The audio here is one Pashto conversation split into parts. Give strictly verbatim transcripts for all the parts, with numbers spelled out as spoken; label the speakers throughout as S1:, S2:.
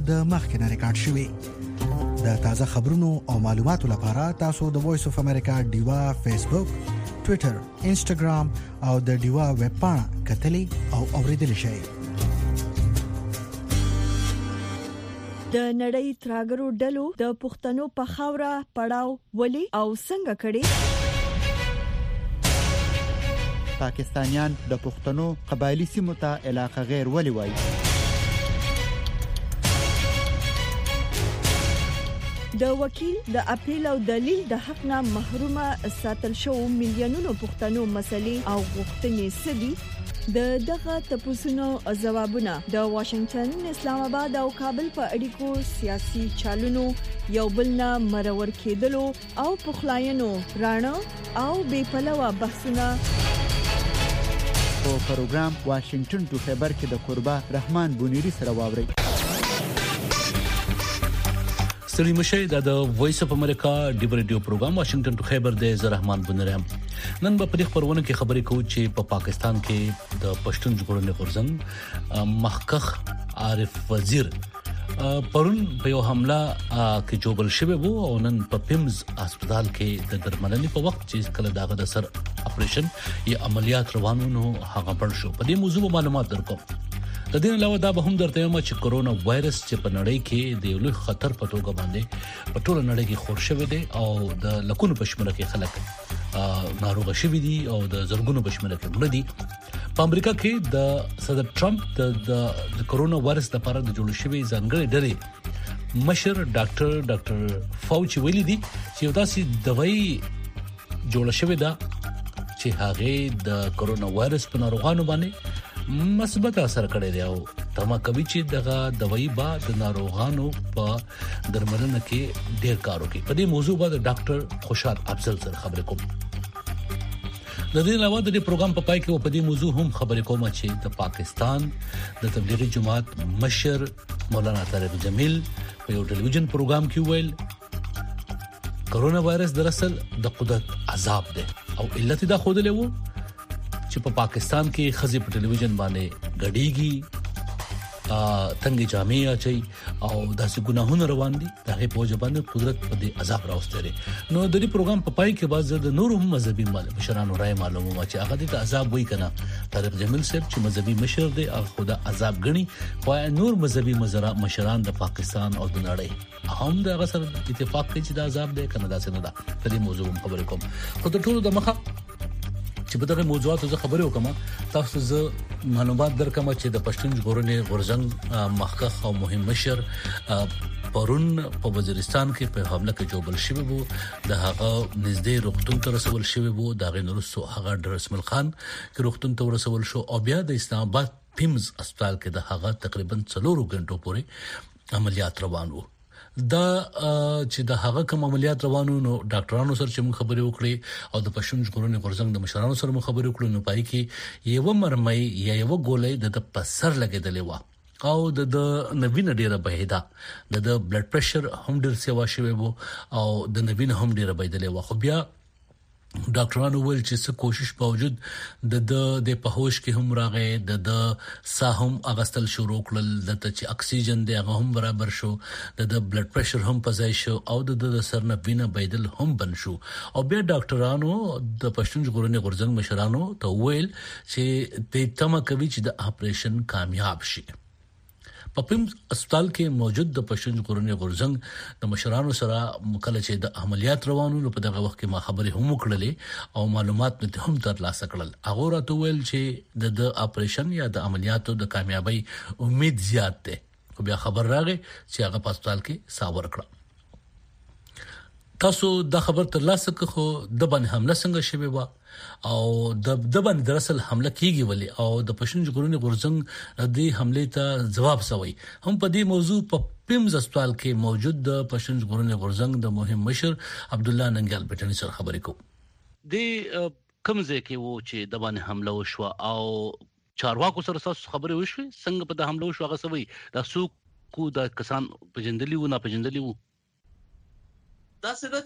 S1: د مخکې نه ریکارډ شوي. د تازه خبرونو او معلوماتو لپاره تاسو د وایس اف امریکا ډیوا فیسبوک، ټوئیټر، انسټاګرام او د ډیوا ویب پاڼه کتلی او اوریدلی شئ.
S2: د نړۍ تراګرو ډلو د پښتنو په خاوره پړاو ولي او څنګه کړي؟
S3: پاکستانیان د پښتنو قبایلی سیمو ته علاقه غیر ولي وایي؟
S2: د وکیل د اپیل او دلیل د حق نه محرومه ساتل شو میلیونونو پښتنو مسلې او غوښتنې سدي. د دغه تپوسونو جوابونه د واشنگټن، اسلام آباد او کابل په اړیکو سیاسي چالونو یو بل نه مرور کېدلو او پخلاینو رانه او بې پلوه بحثونه
S3: په پروګرام واشنگټن ټو خیبر کې د قربا رحمان بونیری سره واوري.
S4: ستړي مشه د وایس اف امریکا ډیو ریډیو پروګرام واشنگټن ټو خیبر د زه رحمان بونیری. نن به په دې خبرونه کې خبرې کوو چې په پا پاکستان کې د پښتون ژغورنې غورځنګ مخکخ عارف وزیر پرون په یو حمله کې جوړل شوی وو او نن په پیمز هسپتال کې د درملنې په وخت چې کله داغه د سر اپریشن یا عملیات روانو نو هغه بل شو. په دې موضوع معلومات درکوم. د دې علاوه دا به هم درته یم چې کرونا وایرس چې په نړۍ کې د یو لوی خطر په توګه باندې په ټوله نړۍ کې خور شوی دی او د لکونو په شمېر کې خلک ناروغ شوي دي او د زرګونو په شمېر کې مړه دي. په امریکا کې د صدر ټرمپ د د کرونا وایرس لپاره د جوړ شوی ځانګړي ډلې مشر ډاکټر ډاکټر فاوچي ویلي دي چې یو داسې دوايي جوړ شوی ده چې هغه د کرونا وایرس په ناروغانو باندې مثبت اثر کړی دی او تمه کوي چې دغه دوايي با د ناروغانو په درملنه کې ډیر کار وکړي. په دې موضوع باندې ډاکټر خوشحال افضل سره خبرې کوم. د دې علاوه د دې پروګرام په پای کې په دې موضوع هم خبرې کوم چې د پاکستان د تبلیغي جماعت مشر مولانا طارق جمیل په یو ټلویزیون پروګرام کې ویل کرونا وایرس دراصل د قدرت عذاب دی او علت دا خوده لوي چې په پاکستان کې خزي په ټلویزیون باندې غړيږي تنګي جامې اچي او داسې ګناهونه روان دي. دا هي په ځبانه قدرت په دې عذاب راوستري. نو د دې پروګرام په پای کې باز د نور هم مذهبي مشرانو رائے معلومه چې هغه د عذاب وای کنه. طارق جمیل صاحب چې مذهبي مشر دی او خدا عذاب غني خو نور مذهبي مشران د پاکستان او د نړۍ هم د هغه سره اتفاق کوي چې د عذاب دی کنه داسې نه ده. په دې موضوع هم خبرې کوم. خو د ټولو د مخه چې په دغه موضوعاتو زه خبرې وکم تاسو زه معلومات درکم چې د پښتون ژغورنې غورځنګ مخکخ او مهم مشر پرون په وزیرستان کې په حمله کې جوړل شوی وو. د هغه نږدې روغتون ته رسول شوی وو. د غیر نورسو هغه درسمل خان کې روغتون ته رسول شو او بیا د اسلام آباد پیمز هسپتال کې د هغه تقریبا څلورو غنټو پورې عملیات روان وو. دا چې د هغه کوم عملیات روانو نو ډاکټرانو سره چې موږ خبرې وکړې او د پښتون ژغورنې غورځنګ د مشرانو سره موږ خبرې وکړو نو پای کې یو مرمۍ یا یو ګولې د پسر لګېدلې و او د نوینه ډیره بهیدا د بلډ پريشر هم ډیر سیوا شوی وو او د نوینه هم ډیره بهیدلې و. خو بیا ډاکټرانو ویل چې څه کوشش باوجود د د په هوش کې هم راغې د د ساهم اغستل شروع کړل د چې اکسیجن دی هغه هم برابر شو د د بلډ پريشر هم پزای شو او د د سرنه وینه بيدل هم بن شو او بیا ډاکټرانو د پښتون ژغورنې غورځنګ مشرانو ته ویل چې د تمه کوي چې د اپریشن کامیاب شي. په پیم هسپتال کې موجود د پښتون ژغورنې غورځنګ د مشرانو سره مکلف چې د عملیات روانو په دغه وخت کې ما خبرې هم وکړلې او معلومات مې هم ترلاسه کړل. هغه راته ویل چې د د اپریشن یا د عملیاتو د کامیابی امید زیات ده. خو بیا خبر راغی چې هغه په هسپتال کې ساور کړ. تاسو دا خبر ترلاسه کړه خو د باندې حمله څنګه شوه و او د د باندې دراصل حمله کیږي ولی او د پښتون ژغورنې غورځنګ د حمله ته جواب سوي. هم په دې موضوع په پیمز هسپتال کې موجود د پښتون ژغورنې غورځنګ د مهم مشر عبد الله ننګال پټنی سره خبرې کوم. د کومځه کې وو چې د باندې حمله وشو او چارواکو سره تاسو خبرې وشوي څنګه په د حمله وشو هغه سوي دا سو کو د کسان پجندلی و نه پجندلی وو.
S5: دا څه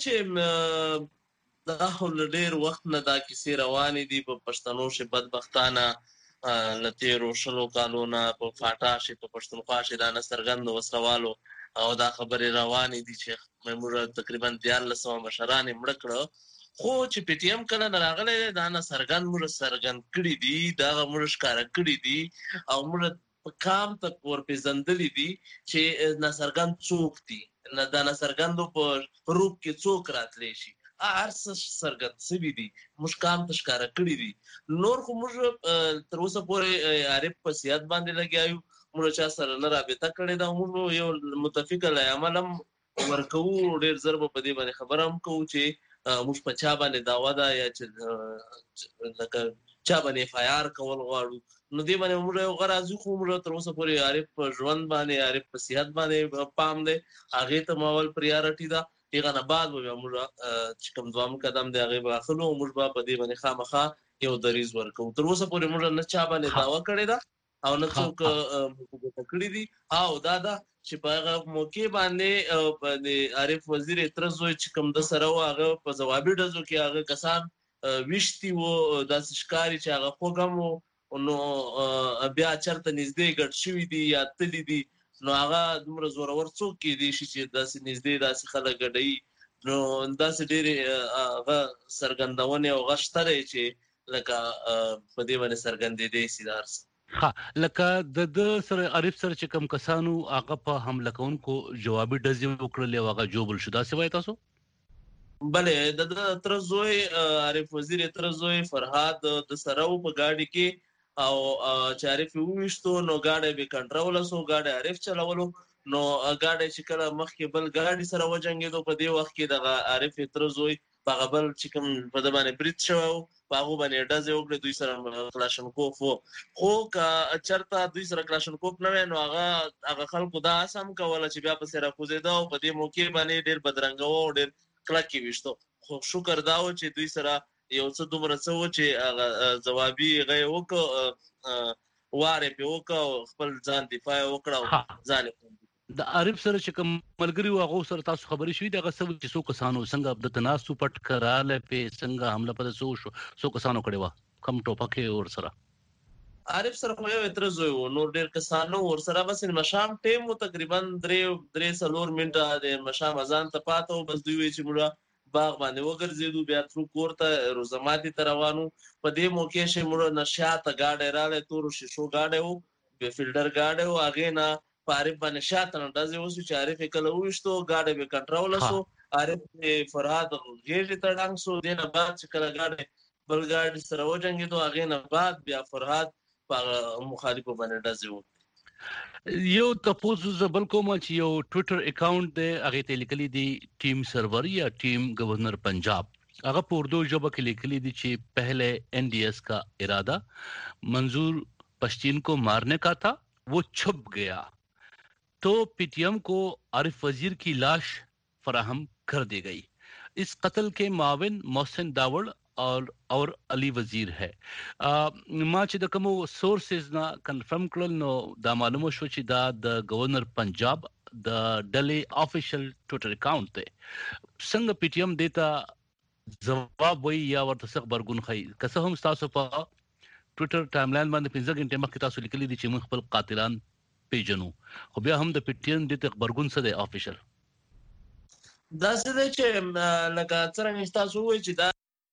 S5: چې دا هول ډیر وخت نه دا کیسې روانې دي په پښتنو شه بدبختانه لتیرو شلو کالونه په فاټا شي په پښتونخوا شي دا نه څرګند وسلوالو او دا خبرې روانې دي چې موږ تقریبا دیارلس سوه مشران یې مړه کړه خو چې پی ټی ایم کله نه راغلی دا نه څرګند موږ څرګند کړي دي دا موږ ښکاره کړي دي او موږ په کام تک ورپېژندلي دي چې ناڅرګند څوک دي دا ناڅرګندو په روپ کې څوک راتلی شي هر څه څرګند شوي دي موږ کام ته ښکاره کړي دي نور خو موږ تر اوسه پورې عارف په سیاست باندې لګیا یو موږ چا سره نه رابطه کړې ده موږ یو متفق العمل هم ورکوو ډېر ژر به په دې باندې خبره هم کوو چې موږ په چا باندې دعوه ده یا چې لکه چا باندې اف آی آر کول غواړو نو دې باندې موږ یو غرض خو موږ تر اوسه پورې عارف په ژوند باندې عارف په صحت باندې پام دی هغې ته مول پریارټي ده هغه نه بعد به موږ چې کوم دوام قدم دی هغې به اخلو موږ به په دې باندې خامخا یو دریځ ورکوو تر اوسه پورې موږ نه چا باندې دعوه کړې ده او نه څوک کړي دي او دا ده چې په هغه موقع باندې عارف وزیر اعتراض وایي چې کوم د سره و هغه په ځوابي ډزو کې هغه کسان ویشتي وو داسې ښکاري چې هغه خوږ هم و نو بیا چېرته نږدې ګډ شوي دي یا تللي دي نو هغه دومره زورور څوک کېدی شي چې داسې نږدې داسې خلک ګډوي نو داسې ډېرې هغه څرګندونې او هغه شته دی چې لکه په دې باندې څرګندېدی شي دا هر څه
S4: ها لکه د د سره عارف سره چې کوم کسانو هغه په حمله کوونکو جوابي ډزې وکړلې او هغه جوبل شو داسې وایي تاسو
S5: بلې د تر زوی عارف وزیر تر زوی فرهاد د سره په ګاډي کې او چې عارف وویشتو نو ګاډی به کنټرول سو ګاډی عارف چلولو نو ګاډی چې کله مخکې بل ګاډي سره وجنګېدو په دې وخت کې د عارف تر زوی په هغه بل چې کوم په د باندې برید شوی و په هغو باندې ډزې وکړې دوی سره کلاشنکوف و خو که چېرته دوی سره کلاشنکوف نه وی نو هغه هغه خلکو دا هڅه هم کوله چې بیا پسې راکوزېده او په دې موقع باندې ډېر بدرنګه و او ډېر کلک یې ویشتو خو شکر دا و چې دوی سره یو څه دومره څه و چې هغه ځوابي هغه یې وکړه وار یې پرې وکړه او خپل ځان دفاع یې وکړه او ځان یې
S4: د عارف سره چې کوم ملګري و هغو سره تاسو خبرې شوي دغه څه چې څو کسانو څنګه د تناسو پټ کراله پې څنګه حمله پته څو شو څو کسانو کړې وه کم ټوپکې ورسره
S5: عارف سره خو یو اعتراض و نور ډېر کسانو ورسره بس مشام ټیم و تقریبا درې درې څلور منټه د مشام اذان ته پاته و بس دوی وایي چې موږ باغ باندې وګرځېدو بیا ترو کور ته روزماتي ته روانو په دې موقع چې موږ نه شاته ګاډی راغلی تورو شیشو ګاډی و فیلډر ګاډی و هغې نه په عارف باندې شاته نه ډزې وسو چې عارف یې کله وویشتو ګاډی به کنټروله سو عارف فرهاد غېږې ته ډنګ سو دې نه بعد چې کله ګاډی بل ګاډي سره وجنګېدو هغې نه بعد بیا فرهاد په مخالفو باندې ډزې وکړې
S4: یو تاسو زبل کوم چې یو ټوئیټر اکاؤنٹ دی هغه ته لیکلي دي ټیم سرور یا ټیم گورنر पंजाब هغه په اردو ژبه کې لیکلي دي چې پہلے این ڈی ایس کا ارادہ منظور پشتین کو مارنے کا تھا وہ چھپ گیا تو پی ٹی ایم کو عارف وزیر کی لاش فراہم کر دی گئی اس قتل کے معاون محسن داوڑ اور اور علی وزیر ہے ما چې د کوم سورسز نه کنفرم کړل نو دا معلومه شو چې دا د گورنر پنجاب د ډلې افیشل ټوئیټر اکاؤنٹ دی څنګه پی ټی ایم دیتا جواب وی یا ورته خبرګون خي که هم تاسو په ټوئیټر ټایملاین باندې پنځه غنټه مخکې تاسو لیکلي دي چې موږ خپل قاتلان پیژنو خو بیا هم د پی ټی ایم د خبرګون څه دی افیشل
S5: دا څه دی چې لکه څنګه تاسو وایي چې دا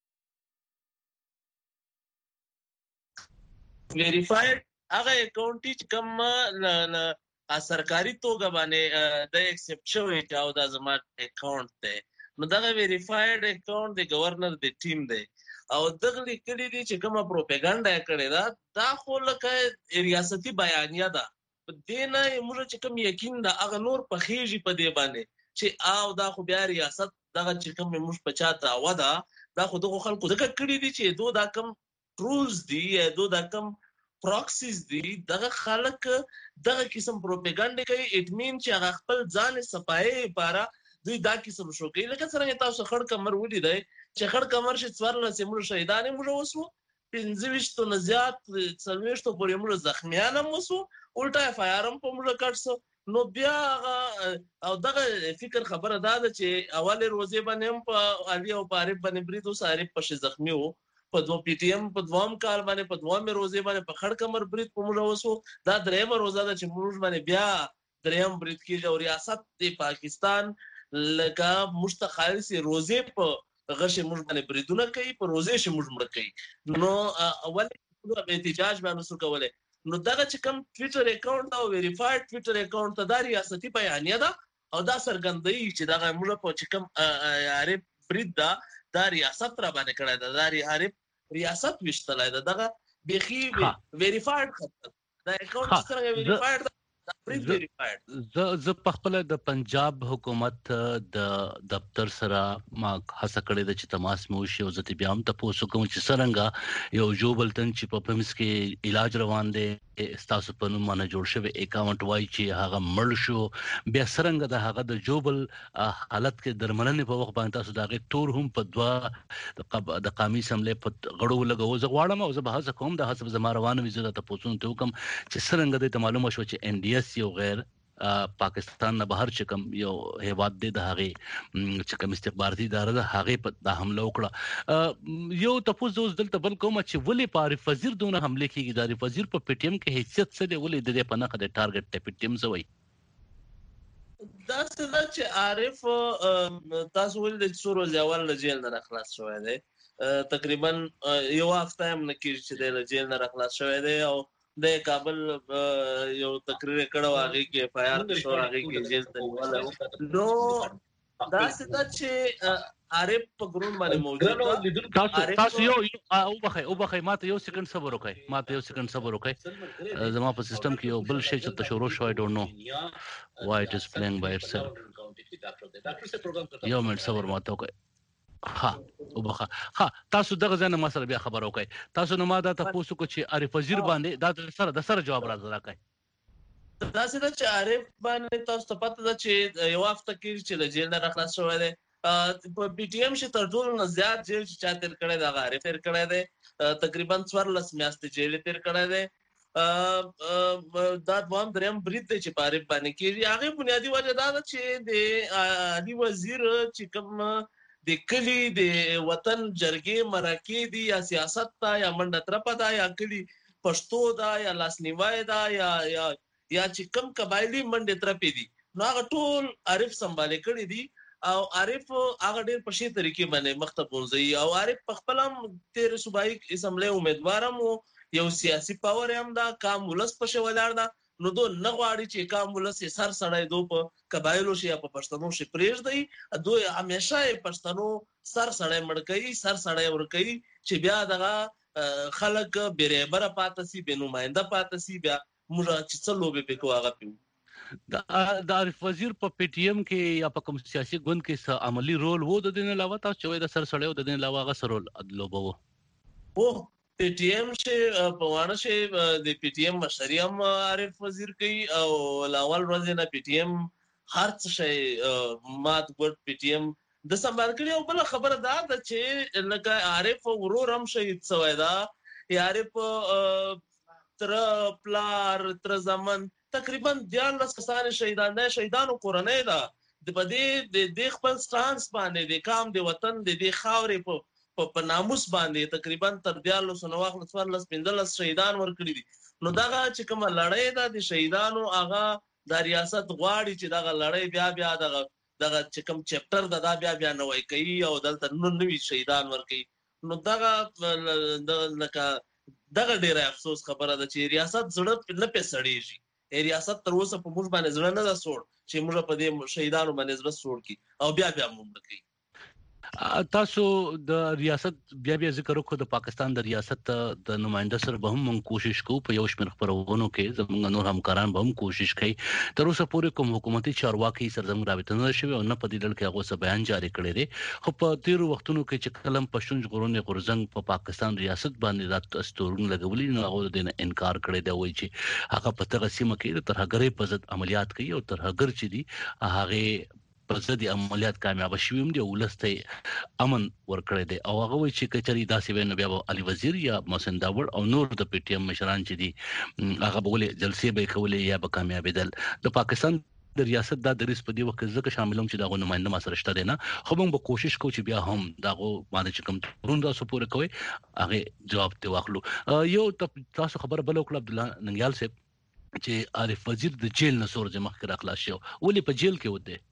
S5: ویریفاید هغه اکاؤنٹ چې کوم سرکاري توګه باندې د ایکسپټ شوی چې او دا زما اکاؤنٹ دی نو دغه ویریفاید اکاؤنٹ د گورنر د ټیم دی او دغه لیکلي دي چې کومه پروپاګاندا کړې ده دا خو لکه ریاستي بیانیه ده په دې نه موږ چې کوم یقین ده هغه نور پخېږي په دې باندې چې او دا خو بیا ریاست دغه چې کوم موږ په چا دعوه ده دا خو دغه خلکو ځکه کړي دي چې دو دا کوم ټرولز دي دو دا کوم پراکسیز دي دغه خلک دغه قسم پروپاګاندا کوي اټ مین چې هغه خپل ځان صفایي لپاره دوی دا قسم شو کوي لکه څنګه تاسو خړ کمر ودی دی چې خړ کمر شي څوارلس موږ شهیدان موږ وسو پنځه ویشتو نه زیات څلوېښتو پورې موږ زخمیان هم وسو الټا اف آی آر هم په موږ کټسو نو بیا او دغه فکر خبره دا ده چې اول روزي باندې هم په علي او په عارف باندې برید اوس عارف په زخمی وو په دوه پی ټی ایم په دوام کال باندې په دوام روزه باندې په خړ کمر برید په موږ وسو دا درېم روزه ده چې موږ باندې بیا درېم برید کیږي او ریاست د پاکستان لکه مستخالص روزه په غشه موږ باندې بریدونه کوي په روزه شي موږ مړ کوي نو اول په احتجاج باندې سو کوله نو دا چې کوم ټوئیټر اکاونټ او ویریفاید ټوئیټر اکاونټ ته د ریاستي بیانیه ده او دا سرګندۍ چې دا موږ په چې کوم عارف برید دا د ریاست را باندې کړی دا د عارف ریاست وشتلای دا دغه بيخي ویریفاید دا اکاونټ څنګه ویریفاید
S4: ز ز په خپل د پنجاب حکومت د دفتر سره ما هڅه کړې ده چې تماس مو شي او زه بیا هم تاسو کوم چې څنګه یو جوبلتن چې په پمس کې علاج روان دي استاسو په نوم باندې جوړ شوی اکاونټ وای چې هغه مړ شو بیا څنګه د هغه د جوبل حالت کې درملنې په وخت باندې تاسو دغه تور هم په دوا د قومي سملې په غړو لګو زه غواړم او زه به هڅه کوم د حسب زما روانه وي زه تاسو ته کوم چې څنګه د معلومه شو چې ان ډي اس یو غیر پاکستان نه بهر چکم یو هیواد دی د هغه چې کوم استخباراتي اداره ده هغه په د حمله وکړه یو تاسو اوس دلته بل کوم چې ولې پاره وزیر دونه حمله کیږي د وزیر په پی ټی ایم کې حیثیت څه دی ولې د په نخ د ټارګټ ته پی ټی ایم زوي
S5: دا څه چې عارف تاسو ولې د څورو ځوال جیل نه خلاص شوی دی تقریبا یو هفته هم نه کیږي چې د جیل نه خلاص شوی دی او د کابل یو تقریر کړه واغې کې اف آی آر شو هغه کې جیل ته نیول نو دا څه چې عارف په ګرون باندې موجود
S4: تاسو تاسو یو او بخې او بخې ماته یو سکند صبر وکړئ ماته یو سکند صبر وکړئ زما په سیستم کې یو بل شی چې تشورو شو I don't know why it is playing by itself یو منټ صبر ماته وکړئ ها او بخا ها تاسو دغه ځنه ما سره بیا خبر وکړئ تاسو نو ما دا تاسو کو چې عارف وزیر باندې دا سره د سره جواب راځه راکړئ
S5: دا څه چې عارف باندې تاسو ته پته ده چې یو هفته کې چې د جیل نه خلاص شوی دی په پی ټی ایم چې تر ټولو نه زیات جیل چې چا تیر کړی دا عارف تیر کړی دی تقریبا څوارلس میاشتې جیل تیر کړی دی دا دوام دریم برید دی چې په عارف باندې کېږي هغه بنیادی وجه دا ده چې د علی وزیر چې کوم د کلی د وطن جرګې مرکې دي یا سیاست تا یا منډه ترپا دا یا کلی پښتو دا یا لاسنیوای دا یا یا یا چې کم قبایلی منډه ترپې دي نو هغه ټول عارف سمبالې کړی دي او عارف هغه ډېر په شي طریقې باندې مختبونځي او عارف په خپل هم تیر صوبایي اسمبلی امیدوارم یو سیاسي پاور هم دا کام ولس په شی ولاړ دا نو دو نه غواړي چې کام ولس سر سړی دو په قبایلو شي یا په پښتنو شي پرېږدي دوی همیشه پښتنو سر سړی مړ کوي سر سړی ور کوي چې بیا دغه خلک بیرېبره پاتې سي بې نماینده پاتې سي بیا موږ چې څه لوبې پکې هغه پیو
S4: د عارف وزیر په پی ټی ایم کې یا په کوم سیاسي ګوند کې څه عملی رول وو د دین علاوه تاسو چې د سر سړی د دین علاوه هغه سره رول لوبو
S5: وو پی ټی ایم چې په وانه چې د پی ټی ایم مشري هم عارف وزیر کوي او لاول ورځ نه پی ټی ایم هر څه شي مات ګډ پی ټی ایم د سمبال کړي او بل خبره دا ده چې لکه عارف ورور هم شهید شوی دا عارف تر پلار تر زمن تقریبا دیارلس کسان شهیدان دي شهیدانو کورنۍ دا د بده د خپل سټانس باندې د کام د وطن د د خاورې په په ناموس باندې تقریبا تر دیارلس نو واخل څوارلس پنځلس شهیدان ورکړي دي نو دغه چې کوم لړۍ ده د شهیدانو هغه د ریاست غواړي چې دغه لړۍ بیا بیا دغه دغه چې کوم چپټر د دا بیا بیا نوې کوي او دلته نو نوې شهیدان ورکړي نو دغه لکه دغه ډیره افسوس خبره ده چې ریاست زړه نه پېسړېږي ریاست تر اوسه په موږ باندې زړه نه ده سوړ چې موږ په دې شهیدانو باندې زړه سوړ کی او بیا بیا موږ کوي
S4: تاسو د ریاست بیا بیا ذکر وکړو د پاکستان د ریاست د نمائنده سره به هم کوشش کوو په یو شمېر خبرونو کې زموږ نور همکاران به هم کوشش کوي تر اوسه پورې کوم حکومتي چارواکي سره زموږ رابطه نه شوی او نه په دې ډول کې هغه څه بیان جاری کړی دی خو په تیرو وختونو کې چې کلم پښتون ژغورنې غورځنګ په پاکستان ریاست باندې رات استورون لګولي نو هغه د انکار کړی دی وایي چې هغه په تغه سیمه کې تر هغه په ضد عملیات کوي او تر هغه چې دی هغه په ضد عملیات کامیاب شوم دی ولسته امن ورکړی دی او هغه وایي چې کچري داسې ویني بیا علي وزیر یا محسن داوړ او نور د پی ټی ایم مشران چې دي هغه بوله جلسې به کولې یا به کامیابیدل د پاکستان د ریاست د دریس په دی وخت ځکه شاملوم چې دا نمائنده ما سره شته دی نه خو موږ به کوشش کوو چې بیا هم دا باندې چې کوم ترون دا سپور کوي هغه جواب ته واخلو. یو تاسو خبر بل وکړه عبد الله ننګیال صاحب چې عارف وزیر د جیل نه سور جمع کړه خلاص شو ولې په جیل کې وده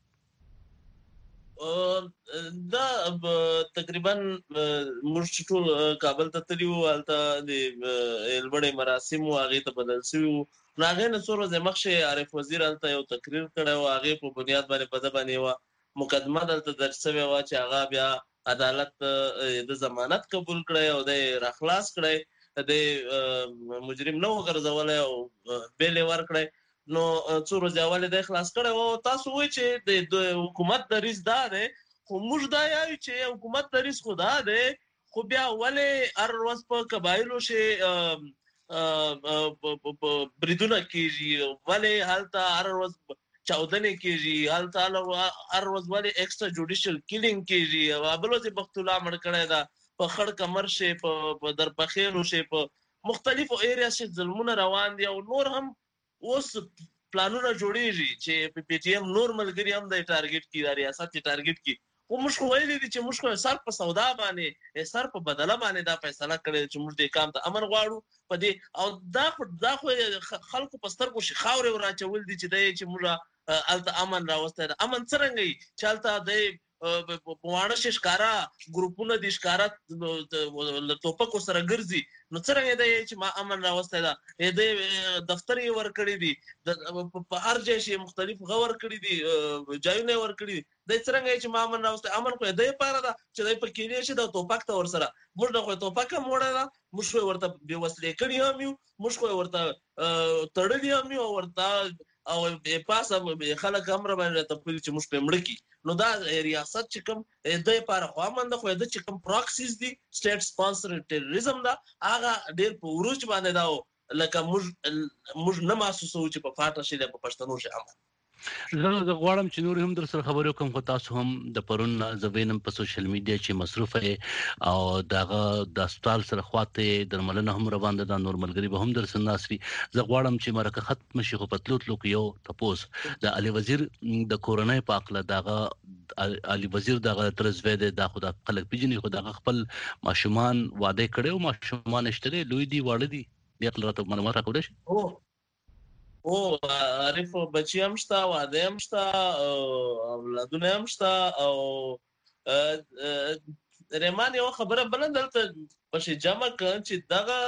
S5: دا تقریبا موږ ټول کابل ته تلو الته د البړې مراسم او هغه ته بدل شو راغې نه سور جمع شه عارف وزیر الته یو تقریر کړو هغه په بنیاد باندې په ځبانه و مقدمه دلته درج شوی و چې هغه بیا عدالت د ضمانت قبول کړي او د راخلاص کړي د مجرم نو ګرځول او بیل ور کړي نو څو ورځې اول د خلاص کړي او تاسو وایي چې د حکومت د ریس دا ده خو موږ دا یو چې حکومت د ریس خدا ده خو بیا ولې هر ورځ په قبایلو شي بریدونه کیږي ولې حالت هر ورځ چاودنې کیږي حالت هر ورځ ولې ایکسترا جوډیشل کیلینګ کیږي او بل ورځ بخت الله مړ کړی دا په خړ کمر شي په درپخېلو شي په مختلفو ایریا شي ظلمونه روان دي او نور هم اوس پلانونه جوړیږي چې په پی ټی ایم نور ملګری هم د ټارګټ کی د ریاست ټارګټ کی او موږ ویلي دي چې موږ سر په سودا باندې سر په بدله باندې دا فیصله کړې چې موږ د کام ته امن غواړو په دې او دا دا خو خلکو په سترګو شي خاورې وراچول دي چې د چې موږ الته امن راوسته امن څنګه چلته د پوانه شکارا ګروپونه د شکارا توپکو سره ګرځي نو څنګه دی چې ما امن راوسته دا د دفتر یې ور کړی دي په هر ځای شي مختلف غور کړی دي ځایونه ور کړی دي د څنګه چې ما امن راوسته امن خو د پاره دا چې د په کې شي د توپک ته ور سره موږ د توپک موړه دا موږ ورته به وسلې کړی هم یو موږ ورته تړلې هم یو ورته او پاسه خلک امر باندې ته پولیس چې موږ په مړ کی نو دا ریاست چې کوم د لپاره خو امنده خو د چې کوم پراکسیز دي سټیټ سپانسر ټیرریزم دا هغه ډېر په وروج باندې دا لکه موږ موږ نه محسوسو چې په فاټه شي د پښتنو شي امر
S4: زه غواړم چې نور هم در سره خبرې وکم خو تاسو هم د پرون زوینم په سوشل میډیا چې مصروف او دغه د هسپتال سره خواته درملنه هم روان ده د نور ملګری به هم در سره ناسري زه غواړم چې مرکه ختم شي خو پتلوت لوک یو تپوس د علي وزیر د کورونای په اقله دغه علي وزیر دغه ترزوی د خدا خلک پیجنې خو دغه خپل ماشومان واده کړي او ماشومان اشتري لوی دی واړه دي د خپل راته معلومات راکوي
S5: او او عارف بچی هم شته واده هم شته اولادونه هم شته او رحمان یو خبره بلندلته په جمع کړ چې دغه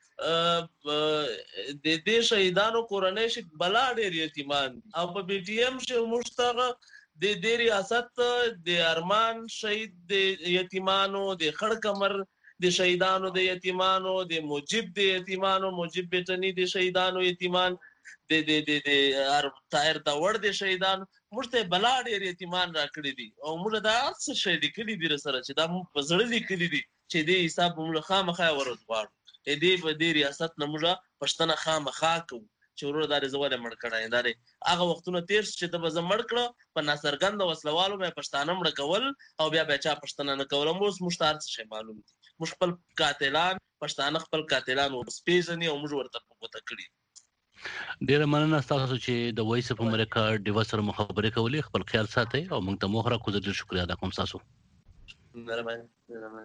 S5: د دې شهیدانو کورنۍ شي بلا ډېر یتیمان او په بي ټي ایم شي مشتغه د دې ریاست د ارمان شهید د یتیمانو د خړ کمر د شهیدانو د یتیمانو د موجب د یتیمانو موجب بیٹنی د شهیدانو یتیمان د د د د طاهر دا ور د شهیدان مرته بلا ډېر یتیمان راکړي دي او موږ دا څه شي لیکلي دي سره چې دا موږ په زړه لیکلي دي چې د حساب موږ خامخا ورغواړو دې په دې ریاست نه موږ پښتنه خامخا کوو چې ورور دار زوړ مړ کړای دا هغه وختونه تیر چې د بز مړ کړو په ناصرګند وسلوالو مې پښتانه مړ کول او بیا بچا پښتنه نه کول موږ مشتار څه معلوم دي موږ خپل قاتلان پښتانه خپل قاتلان او سپیزنی او موږ ورته پوښتنه کړی
S4: ډیره مننه تاسو چې د وایس اف امریکا ډیوا سره مخابره کولې خپل خیال ساتئ او موږ ته مخره کوزر شکریا ادا کوم تاسو
S5: مهرباني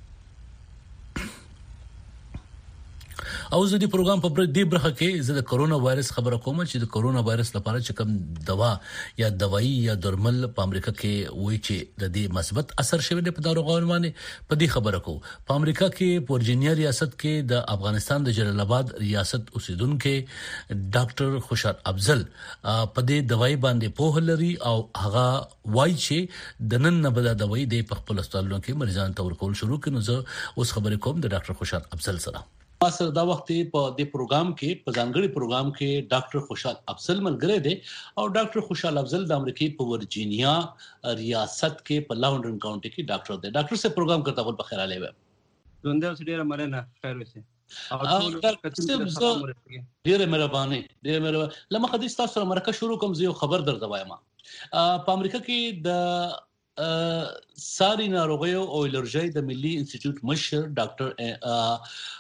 S4: او زه د پروګرام په دې برخه کې زه د کرونا وایرس خبره کوم چې د کرونا وایرس لپاره چې کوم دوا یا دوايي یا درمل په امریکا کې وایي چې د دې مثبت اثر شوی دی په ناروغانو باندې په دې خبره کو په امریکا کې ورجینیا ریاست کې د افغانستان د جلال آباد ریاست اوسیدونکو ډاکټر خوشحال افضل په دې دوايي باندې په لري او هغه وایي چې د نن نه بل دوايي د خپل هسپتالونو کې مریضان ته ورکول شروع کړي نو زه اوس خبرې کوم د ډاکټر خوشحال افضل سره سره دا وخت په دې پروګرام کې په ځانګړي پروګرام کې ډاکټر خوشحال افضل ملګری دی او ډاکټر خوشحال افضل د امریکای په ورجینیا ریاست کې په لاونډن کاونټي کې ډاکټر دی ډاکټر سے پروګرام کرتا ول په خیر علي و
S6: زنده اوس ډیره مننه خیر اوسه
S4: ډیره مهرباني ډیره مهرباني لمه حدیث تاسو سره مرکه شروع کوم زه خبر درته وایم په امریکا کې د ساري ناروغیو او الرجي د ملي انسټیټیوټ مشر ډاکټر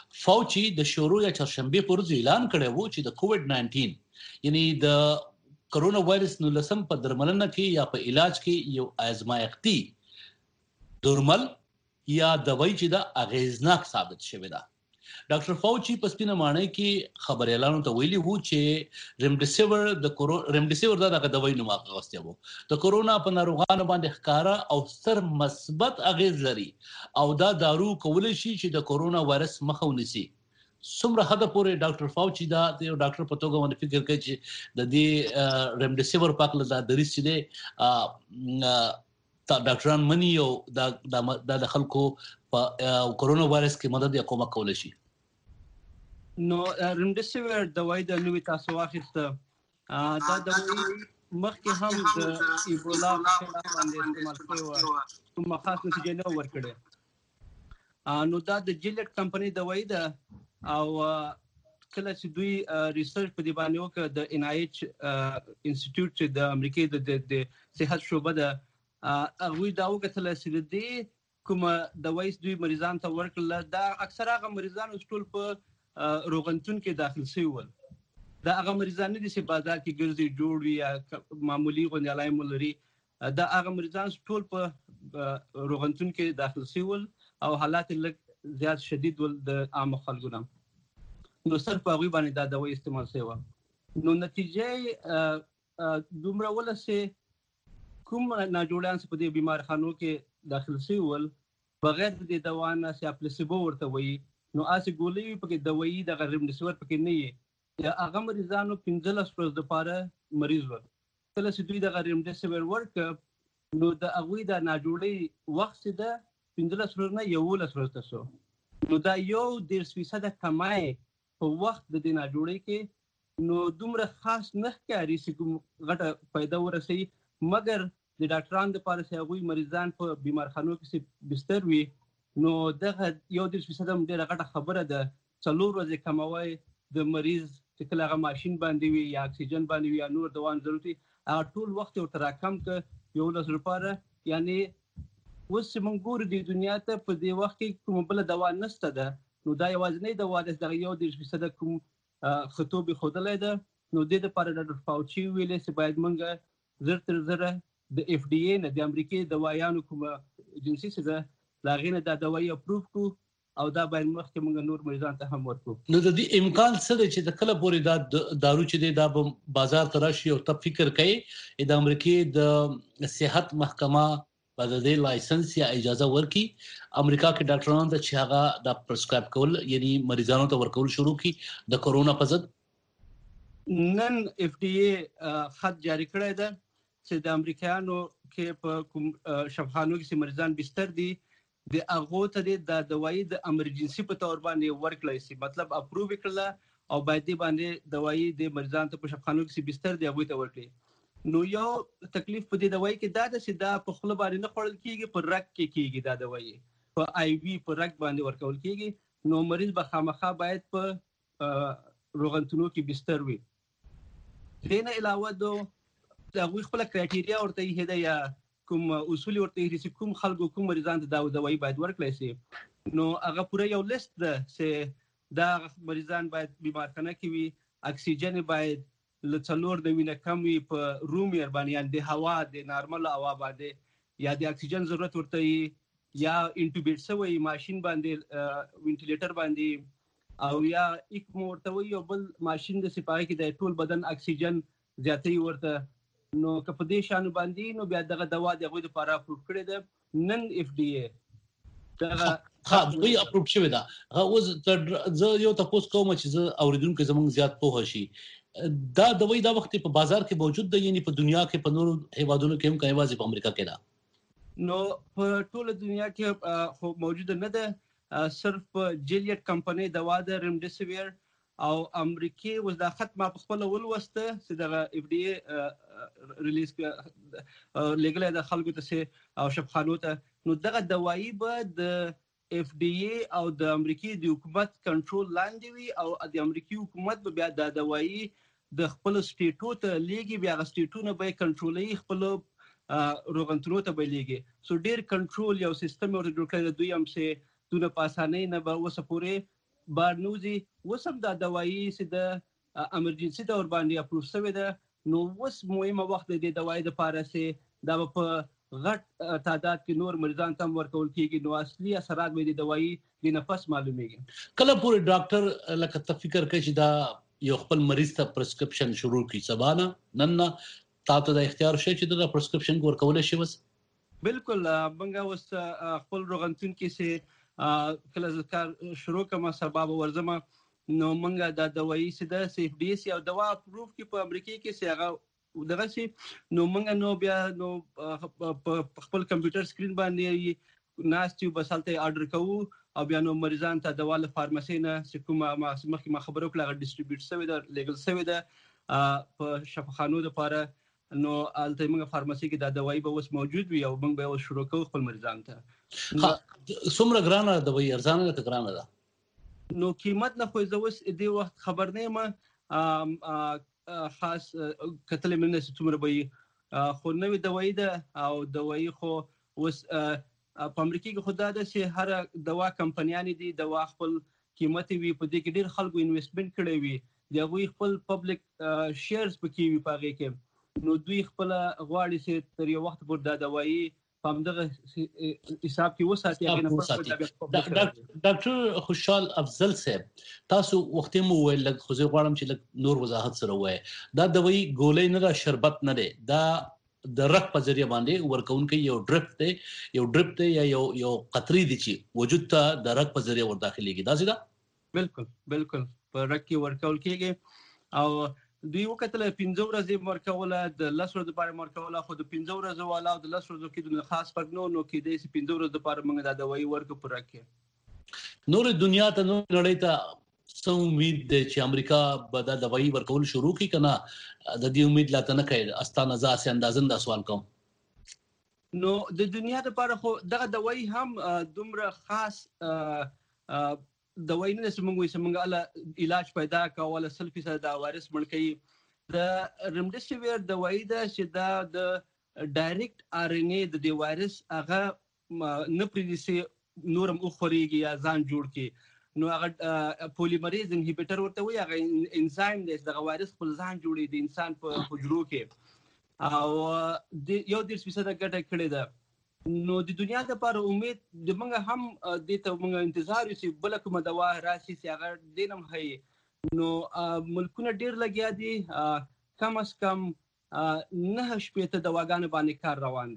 S4: فاوچي د شروع یا چهارشنبه پر ورځ اعلان کړی وو چې د کووډ ناینټین یعنی د کرونا وایرس نو لسم په درملنه کې یا په علاج کې یو آزمایښتي درمل یا دوايي چې دا اغیزناک ثابت شوی ده. ډاکټر فاوچي په سپینه معنی کې خبر اعلان ته ویلي وو چې ریمډیسیور د کرونا ریمډیسیور دا د دوايي نوم اغوسته وو د کرونا په ناروغانو باندې ښکارا او ستر مثبت اغیز لري او دا دارو کولای شي چې د کرونا وایرس مخه ونیسي. څومره حد پورې ډاکټر فاوچي دا د ډاکټر په توګه باندې فکر کوي چې د دې ریمډیسیور په اړه دا دریس چې دی تا ډاکټران مني او دا د خلکو په کرونا وایرس کې مدد یا کومک کولای شي.
S6: نو ریمډیسیور دوايي د نوې تاسو واخیسته دا دوايي مخکې هم د ایبولا په خلاف باندې استعمال شوی و کوم خاص نتیجه نه ورکړي. نو دا د جیلټ کمپنی دوايي ده او کله چې دوی ریسرچ په دی باندې وکړ د ان آی ایچ انسټیټیوټ چې د امریکای د صحت شعبه ده هغه دا وکړل چې د کومه دوايي دوی مریضان ته ورکړل دا اکثره هغه مریضان ټول په روغتون کې داخل شوی ول. دا هغه مریضان دي چې بازار کې ګرځي جوړ وي یا معمولی غونډه علایم لري دا هغه مریضان ټول په روغتون کې داخل شوی ول او حالات لږ زیات شدید ول د عام خلکو نه. نو صرف هغه باندې دا دوايي استعمال شوی. نو نتیجه دومره ولسه کوم ناجوړان په دې بیمارخانو کې داخل شوی ول بغیر د دوا نه چې پلیسیبو ورته وایي نو اسې ګولې په کې دوايي د ریمډیسیور په کې نه یې یا هغه مریضانو پنځلس ورځې لپاره مریض ول. کله چې دوی د ریمډیسیور ورک نو د هغوی د ناجوړۍ وخت د پنځلس ورځې نه یولس ورځې شو. نو دا یو دېرش فیصده کمای په وخت د دې ناجوړۍ کې نو دومره خاص نه ښکاري چې کوم غټه پیدا ورسوي مګر د ډاکټرانو لپاره چې هغوی مریضان په بیمارخانو کې بستر وي نو دغه یو دېرش فیصده هم ډېره غټه خبره ده. څلور ورځې کموی د مریض چې کله هغه ماشین باندې وي یا اکسیجن باندې وي یا نور دوام ضرورت وي هغه ټول وخت ورته راکم که یولس لپاره یعنی اوس چې موږ ګورو د دنیا ته په دې وخت کې کومه بله دوا نشته ده نو دا یوازینۍ دوا ده چې دغه یو دېرش فیصده کوم خطوب یې ښودلی ده. نو دې دپاره ډاکټر فاوچي ویلی چې باید موږ زر تر زره د اف ډي اے نه د امریکې دوایانو کومه ایجنسي چې ده د هغې نه دا دوايي اپروف کړو او دا باید مخکې موږ نور مریضان ته هم ورکړو.
S4: نو د دې امکان څه دی چې د کله پورې دا دارو چې دی دا به بازار ته راشي او ته فکر کوي د امریکې د صحت محکمه به د دې لایسنس یا اجازه ورکړي امریکا کې ډاکټرانو ته چې هغه دا پرسکرایب کول یعنی مریضانو ته ورکول شروع کړي د کرونا په ضد؟
S6: نن اف ډي اے خط جاری کړی ده چې د امریکایانو کې په کوم شفاخانو کې مریضان بستر دي د هغو ته د دوايي د امرجنسي په تور باندې ورکړی شي مطلب اپروو کړله او باید دې باندې دوايي د مریضان ته په شفاخانو کې بستر دی هغوی ته ورکړي. نو یو تکلیف په دې دوايي کې دا ده چې دا په خوله باندې نه خوړل کېږي په رګ کې کېږي دا دوايي په آی وي په رګ باندې ورکول کېږي نو مریض به خامخا باید په روغتونو کې بستر وي. دې نه علاوه د هغوی خپله کرایټیریا ورته ایښې ده یا کوم اصول ورته ایښي چې کوم خلکو کوم مریضان ته دا دوايي باید ورکړی شي نو هغه پوره یو لیست ده چې دا مریضان باید بیمارخانه کې وي اکسیجن باید له څلور د وینه کم وي په روم ایر باندې یعنې د هوا د نارمل هوا باندې یا د اکسیجن ضرورت ورته وي یا انټوبیټ شوی ماشین باندې وینټیلیټر باندې او یا ایکمو ورته وي یو بل ماشین د سپاره کې د ټول بدن اکسیجن زیاتوي ورته. نو که په دې شانو باندې نو بیا دغه دوا د هغوی دپاره اپروف کړې ده نن اف ډي اے دغه
S4: ها دوی اپروف شوې ده. هغه اوس زه یو تپوس کوم چې زه اورېدونکي زموږ زیات پوهه شي دا دوايي دا وخت په بازار کې موجود ده یعنی په دنیا کې په نورو هیوادونو کې هم که یوازې په امریکا کې ده؟
S6: نو په ټوله دنیا کې خو موجوده نه ده صرف په جیلیټ کمپنۍ دوا ده ریمډیسیویر او امریکای اوس دا خط ما په خپله ولوسته چې دغه اف ډي اے ریلیز لګلی د خلکو ته او شفاخانو ته نو دغه دوايي به د اف ډي اے او د امریکای د حکومت کنټرول لاندې وي او د امریکای حکومت به بیا دا دوايي د خپل سټیټو ته لیږي بیا هغه سټیټونه به یې کنټرولوي خپلو روغتونونو ته به یې لیږي سو ډېر کنټرول یو سیستم ورته جوړ کړی دوی هم چې دونه په اسانۍ نه به اوسه پورې بار نوځي اوس هم دا دوايي چې د امرجنسي دور باندې اپروف شوې ده نو اوس مهمه وخت دی د دوای د پاره سي دا په غټ تعداد کې نور مریضان تم ورکول کیږي نو اصلي اثرات به د دوای د نفس معلومیږي.
S4: کله پورې ډاکټر لکه ته فکر کوي چې دا یو خپل مریض ته پرسکرپشن شروع کی سبانه نن نه تاسو د اختیار شي چې دا پرسکرپشن ورکول شي وس
S6: بالکل بنګا وس خپل روغتون کې سي کله ذکر شروع کما سبب ورزمه نو منګه دا دوايي سي د سي اف ډي سي او دوا اپروف کې په امریکا کې سي هغه دغه سي نو منګه نو بیا نو خپل کمپیوټر سکرین باندې ناس چې بسالته آرډر کوو او بیا نو مریضان ته دوا له فارماسي نه کومه مخکې ما خبرو کړه ډیسټریبیوټ شوی دا لیګل شوی دا په شفاخانو لپاره نو الته موږ فارماسي کې دا دوايي به اوس موجود وي او موږ به اوس شروع کوو خپل مریضان ته.
S4: څومره ګرانه دوايي ارزانه ده ګرانه ده؟
S6: نو قیمت نه خو زه اوس دې وخت خبر نه یم خاص کتل منه چې څومره به خو نوې دوايي ده او دوايي خو اوس په امریکا کې خدا ده چې هر دوا کمپنیانې دي دوا خپل قیمت وي په دې کې ډېر خلکو انویسټمنټ کړی وي د هغوی خپل پبلک شیرز پکې وي په هغې کې نو دوی خپل غواړي چې تر یو وخت پورې دا دوايي په همدغه حساب کې وساتي.
S4: ډاکټر خوشحال افضل صاحب تاسو وخت مو ویل خو زه غواړم چې نور وضاحت سره وایي دا دوايي ګولۍ نه ده شربت نه دی دا د رګ په ذریعہ باندې ورکوونکی یو ډریپ دی یو ډریپ دی یا یو یو قطري دی چې وجود ته د رګ په ذریعہ ور داخليږي دا څنګه؟
S6: بالکل بالکل په رګ کې ورکول کېږي او دوی وکتل پنځه ورځې ورکوله د لس ورځې لپاره ورکوله خو د پنځه ورځې والا او د لس ورځې کې د خاص فرق نو نو کې د پنځه ورځې لپاره موږ دا دوايي ورکو پر راکې
S4: نور دنیا ته نو نړۍ ته څو امید ده چې امریکا به دا دوايي ورکول شروع کړي کنه د دې امید لا ته نه کوي استانه ځا سي اندازن دا سوال کوم
S6: نو د دنیا لپاره خو دغه دوايي هم دومره خاص دوايي نه سمونږ سمونږ له علاج پیدا کوله سل فیصد دا وایرس مړ کوي د رمډیسیویر دوايي ده چې دا د ډایرکټ ار ان اي د دی وایرس هغه نه پریدسي نورم او خوريږي یا ځان جوړ کی نو هغه پولیمریز انهیبیټر ورته وي هغه انزایم دی د وایرس خپل ځان جوړي د انسان په حجرو کې او یو ډیر سپیڅلې ګټه کړې ده نو د دنیا لپاره امید د موږ هم د ته موږ انتظار یو بل کومه دوا راشي چې هغه دینم هي نو ملکونه ډیر لګیا دي کم از کم نه شپېته دواګانې باندې کار روان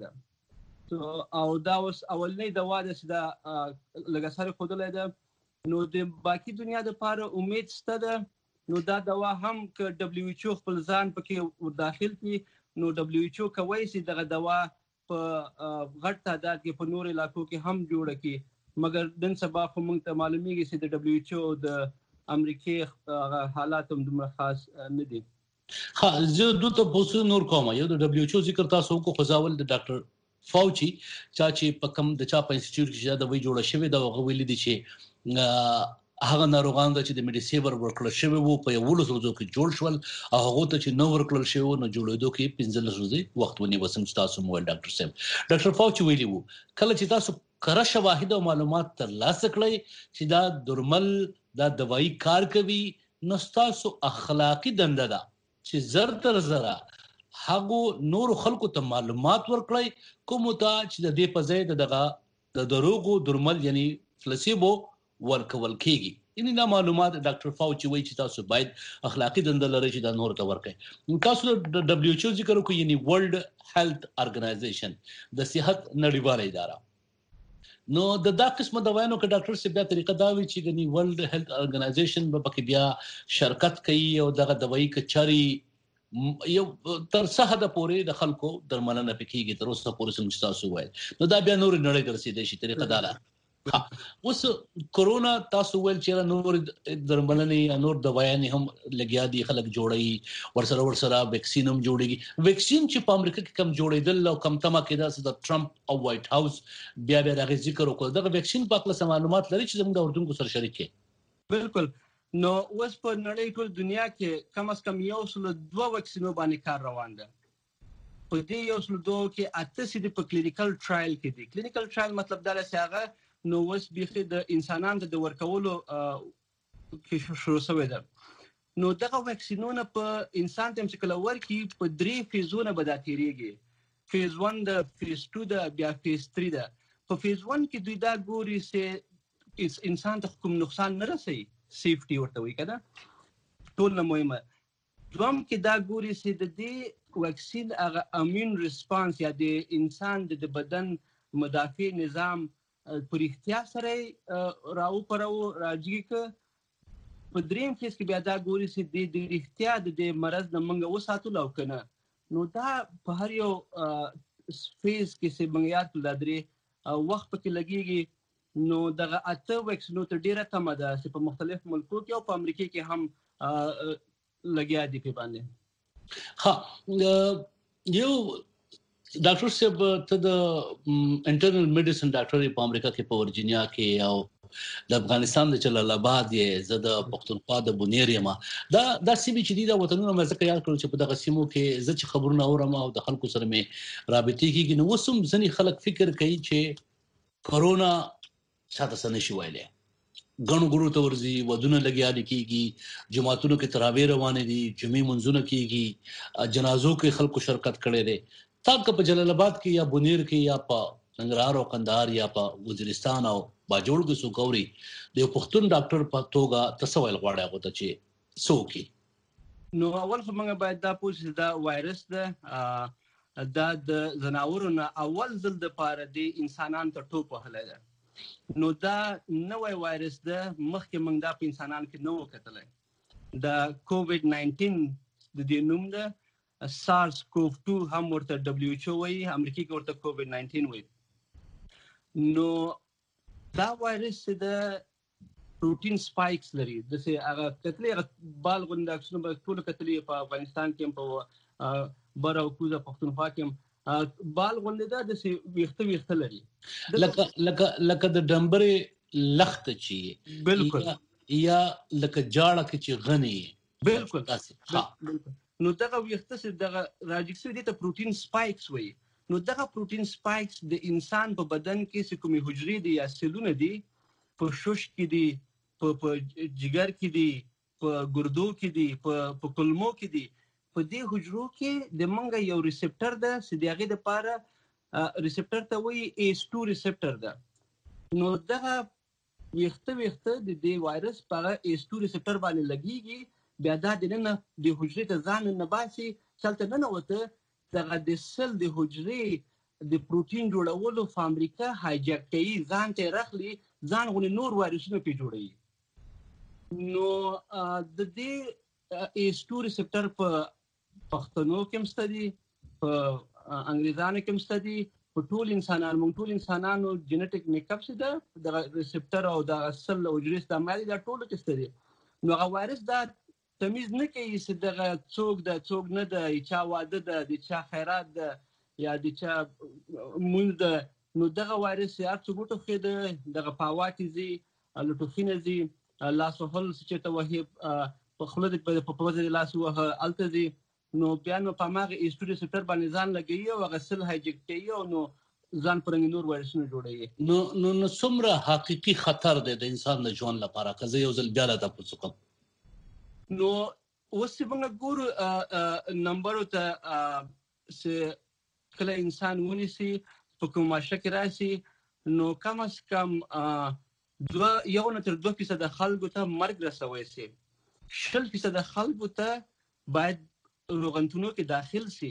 S6: ده او دا اوس اولنۍ دوا ده چې دا لږه سره خودلې ده نو د باقي دنیا د لپاره امید شته ده نو دا دوا هم ک دبليو ایچ او خپل ځان پکې داخل کی نو دبليو ایچ او کوي چې دغه دوا په غټ تعداد کې په نور علاقو کې هم جوړ کی مګر دن سبا خو موږ ته معلومیږي چې د دبليو ایچ او د امریکای حالات هم دومره خاص نه دي.
S4: ها زه دوه تاسو نور کوم یو د دبليو ایچ او ذکر تاسو کو خزاول د ډاکټر فاوچي چا چې په کم د چا په انسټیټیوټ کې دا وی جوړه شوی دا غوېل دي چې هغه ناروغان چې د میډیسیور ورکړل شوی وو په یو ورځو کې جوړ شول او هغه ته چې نو ورکړل شوی نو جوړېدو کې پنځه ورځې وخت ونی وسم تاسو مو ډاکټر صاحب ډاکټر فاوچي ویلی وو کله چې تاسو کره شواهد او معلومات ترلاسه کړئ چې دا درمل دا دوايي کار کوي نو تاسو اخلاقی دنده ده چې زر تر زره هغه نور خلکو ته معلومات ورکړئ کوم ته چې د دې په ځای دغه د دروغو درمل یعنی پلاسیبو ورکول کیږي ان دا معلومات ډاکټر فاوچي وایي چې تاسو باید اخلاقی دنده لرئ چې دا نور ته ورکړئ تاسو د دبليو ایچ او ذکر کوئ یعنی ورلد هیلث ارګنایزیشن د صحت نړیواله اداره نو د دا قسمه دوايانو کې ډاکټر سی بیا طریقه دا وی چې غني ورلد هیلث ارګنایزیشن په پکې بیا شرکت کوي او دغه دوايي کچاري یو تر څه حد پورې د خلکو درملنه پکېږي تر اوسه پورې څنګه تاسو وایي نو دا بیا نور نړۍ ته رسیدي شي طریقه دا ده اوس کورونا تاسو ول چې نور درملنې یا نور دوايانې هم لګیا دي خلک جوړي ورسره ورسره ویکسین هم جوړيږي ویکسین چې په امریکا کې کم جوړېدل او کم تمه کېده د ټرمپ او وایټ هاوس بیا بیا راغی ذکر وکړ دغه ویکسین په اړه معلومات لري چې زموږ اردوونکو سره شریک کړي
S6: بالکل نو اوس په نړۍ ټول دنیا کې کم از کم یو سل دوه ویکسینو باندې کار روان ده په دې یو سل دوه کې اته سي په کلینیکل ټرایل کې دي کلینیکل ټرایل مطلب دا چې هغه نو اوس به د انسانانو د ورکولو کې شروع شوی ده نو دغه ویکسینونه په انسان ته چې کله ورکي په درې فیزونه به دا تیریږي. فیز ون د فیز ټو د بیا فیز تھری ده. په فیز ون کې دوی دا ګوري چې انسان ته کوم نقصان نه رسي، سیفټي ورته وایي کنه، ټول نه مهمه. دوم کې دا ګوري چې د دې ویکسین هغه امین ریسپانس یا د انسان د بدن مدافع نظام پر اختیار سره راو پرو راځي که په دریم فیز کې بیا دا ګوري چې د اختیار د مرض نه موږ وساتو او کنه. نو دا په هر یو فیز کې چې موږ یاد کړو دا درې وخت پکې لګیږي. نو دغه اته ویکسینو ته ډیره کمه ده چې په مختلف ملکو کې او په امریکا کې هم لګیا دي په باندې.
S4: ها یو ډاکټر صاحب ته د انټرنل میډیسن ډاکټر په امریکا کې په ورجینیا کې او د افغانستان د جلال آباد یې زه د پښتونخوا د بونیر یم. دا دا سیمې چې دي دا وطنونه مې ځکه یاد کړو چې په دغه سیمو کې زه چې خبرونه اورم او د خلکو سره مې رابطې کېږي نو اوس هم ځینې خلک فکر کوي چې کرونا چاته څه نشي ویلی، ګڼو ګڼو ته ورځي، ودونه لګیا کېږي، جماعتونو کې تراویح روانې دي، جمعې منځونه کېږي، جنازو کې خلکو شرکت کړی دی. تا که په جلال آباد کې یا بونیر کې یا په ننګرهار او کندهار یا په وزیرستان او باجوړ کې څوک اوري د یو پښتون ډاکټر په توګه ته څه ویل غواړې هغو ته چې څه وکړي؟
S6: نو اول خو موږ باید دا پوه شو چې دا وایرس ده، دا د ځناورو نه اول ځل دپاره د انسانانو ته ټوپ وهلی ده. نو دا نوی وایرس ده، مخکې موږ دا په انسانانو کې نه و کتلی. د کووډ ناینټین د دې نوم ده، سارس کوف ټو هم ورته ډبلیو ایچ او وایي، امریکا کې ورته کووډ ناینټین وایي. نو دا وایرس چې د پروټین سپایکس لري، داسې هغه کتلې هغه بال غوندې عکسونه به ټولو کتلې په افغانستان کې هم په بر او کوزه پښتونخوا کې هم بال غوندې ده، داسې ویښته ویښته لري
S4: لکه لکه لکه د ډمبرې لخته چې
S6: بالکل
S4: یا لکه جاړه کې چې غني
S6: بالکل داسې. نو دغه ویښته چې دغه راجګ شوي دي ته پروټین سپایکس وایي. نو دغه پروټین سپایکس د انسان په بدن کې چې کومې حجرې دي یا سیلونه دي، په شوش کې دي، په جګر کې دي، په ګردو کې دي، په کولمو کې دي، په دې حجرو کې د موږ یو ریسپټر ده چې د هغې دپاره ریسپټر ته وایي ایس ټو ریسپټر ده. نو دغه ویښته ویښته د دې وایرس په هغه ایس ټو ریسپټر باندې لګېږي، بیا دا دننه د حجرې ته ځان نه باسي، چلته ننوته دغه د سل د حجرې د پروټین جوړولو فابریکه هایجک کوي، ځان ته یې رخلي، ځان غوندې نور وایرسونه پرې جوړوي. نو د دې ایس ټو ریسپټر په پښتنو کې هم شته دي، په انګریزانو کې هم شته دي، په ټول انسانانو موږ ټول انسانانو جینیټیک میک اپ چې ده دغه ریسپټر او دغه سل حجرې استعمال دي، دا ټولو کې شته دي. نو هغه وایرس دا تمیز نه کوي چې دغه څوک ده څوک نه ده، چا واده ده، د چا خیرات ده یا د چا مونځ ده. نو دغه وایرس هر څوک وټوخېده، دغه په هوا کې ځي، لټوخینه ځي، لاس وهل چېرته وهي، په خوله د په پوزه د لاس وهه هلته ځي. نو بیا نو په هماغه ایس ټو ریسپټر باندې ځان لګوي او هغه سل هایجک کوي او نو ځان په رنګ نور وایرسونه جوړوي.
S4: نو نو نو څومره حقیقي خطر دی د انسان د ژوند لپاره که زه یو ځل بیا راته پوښتنه کوم؟
S6: نو اوس چې موږ ګورو نمبرو ته چې کله انسان ونیسي په کوم معاشره کې راشي، نو کم از کم دوه یو نه تر دوه فیصده خلکو ته مرګ رسوی شي. شل فیصده خلکو ته باید روغتونونو کې داخل شي.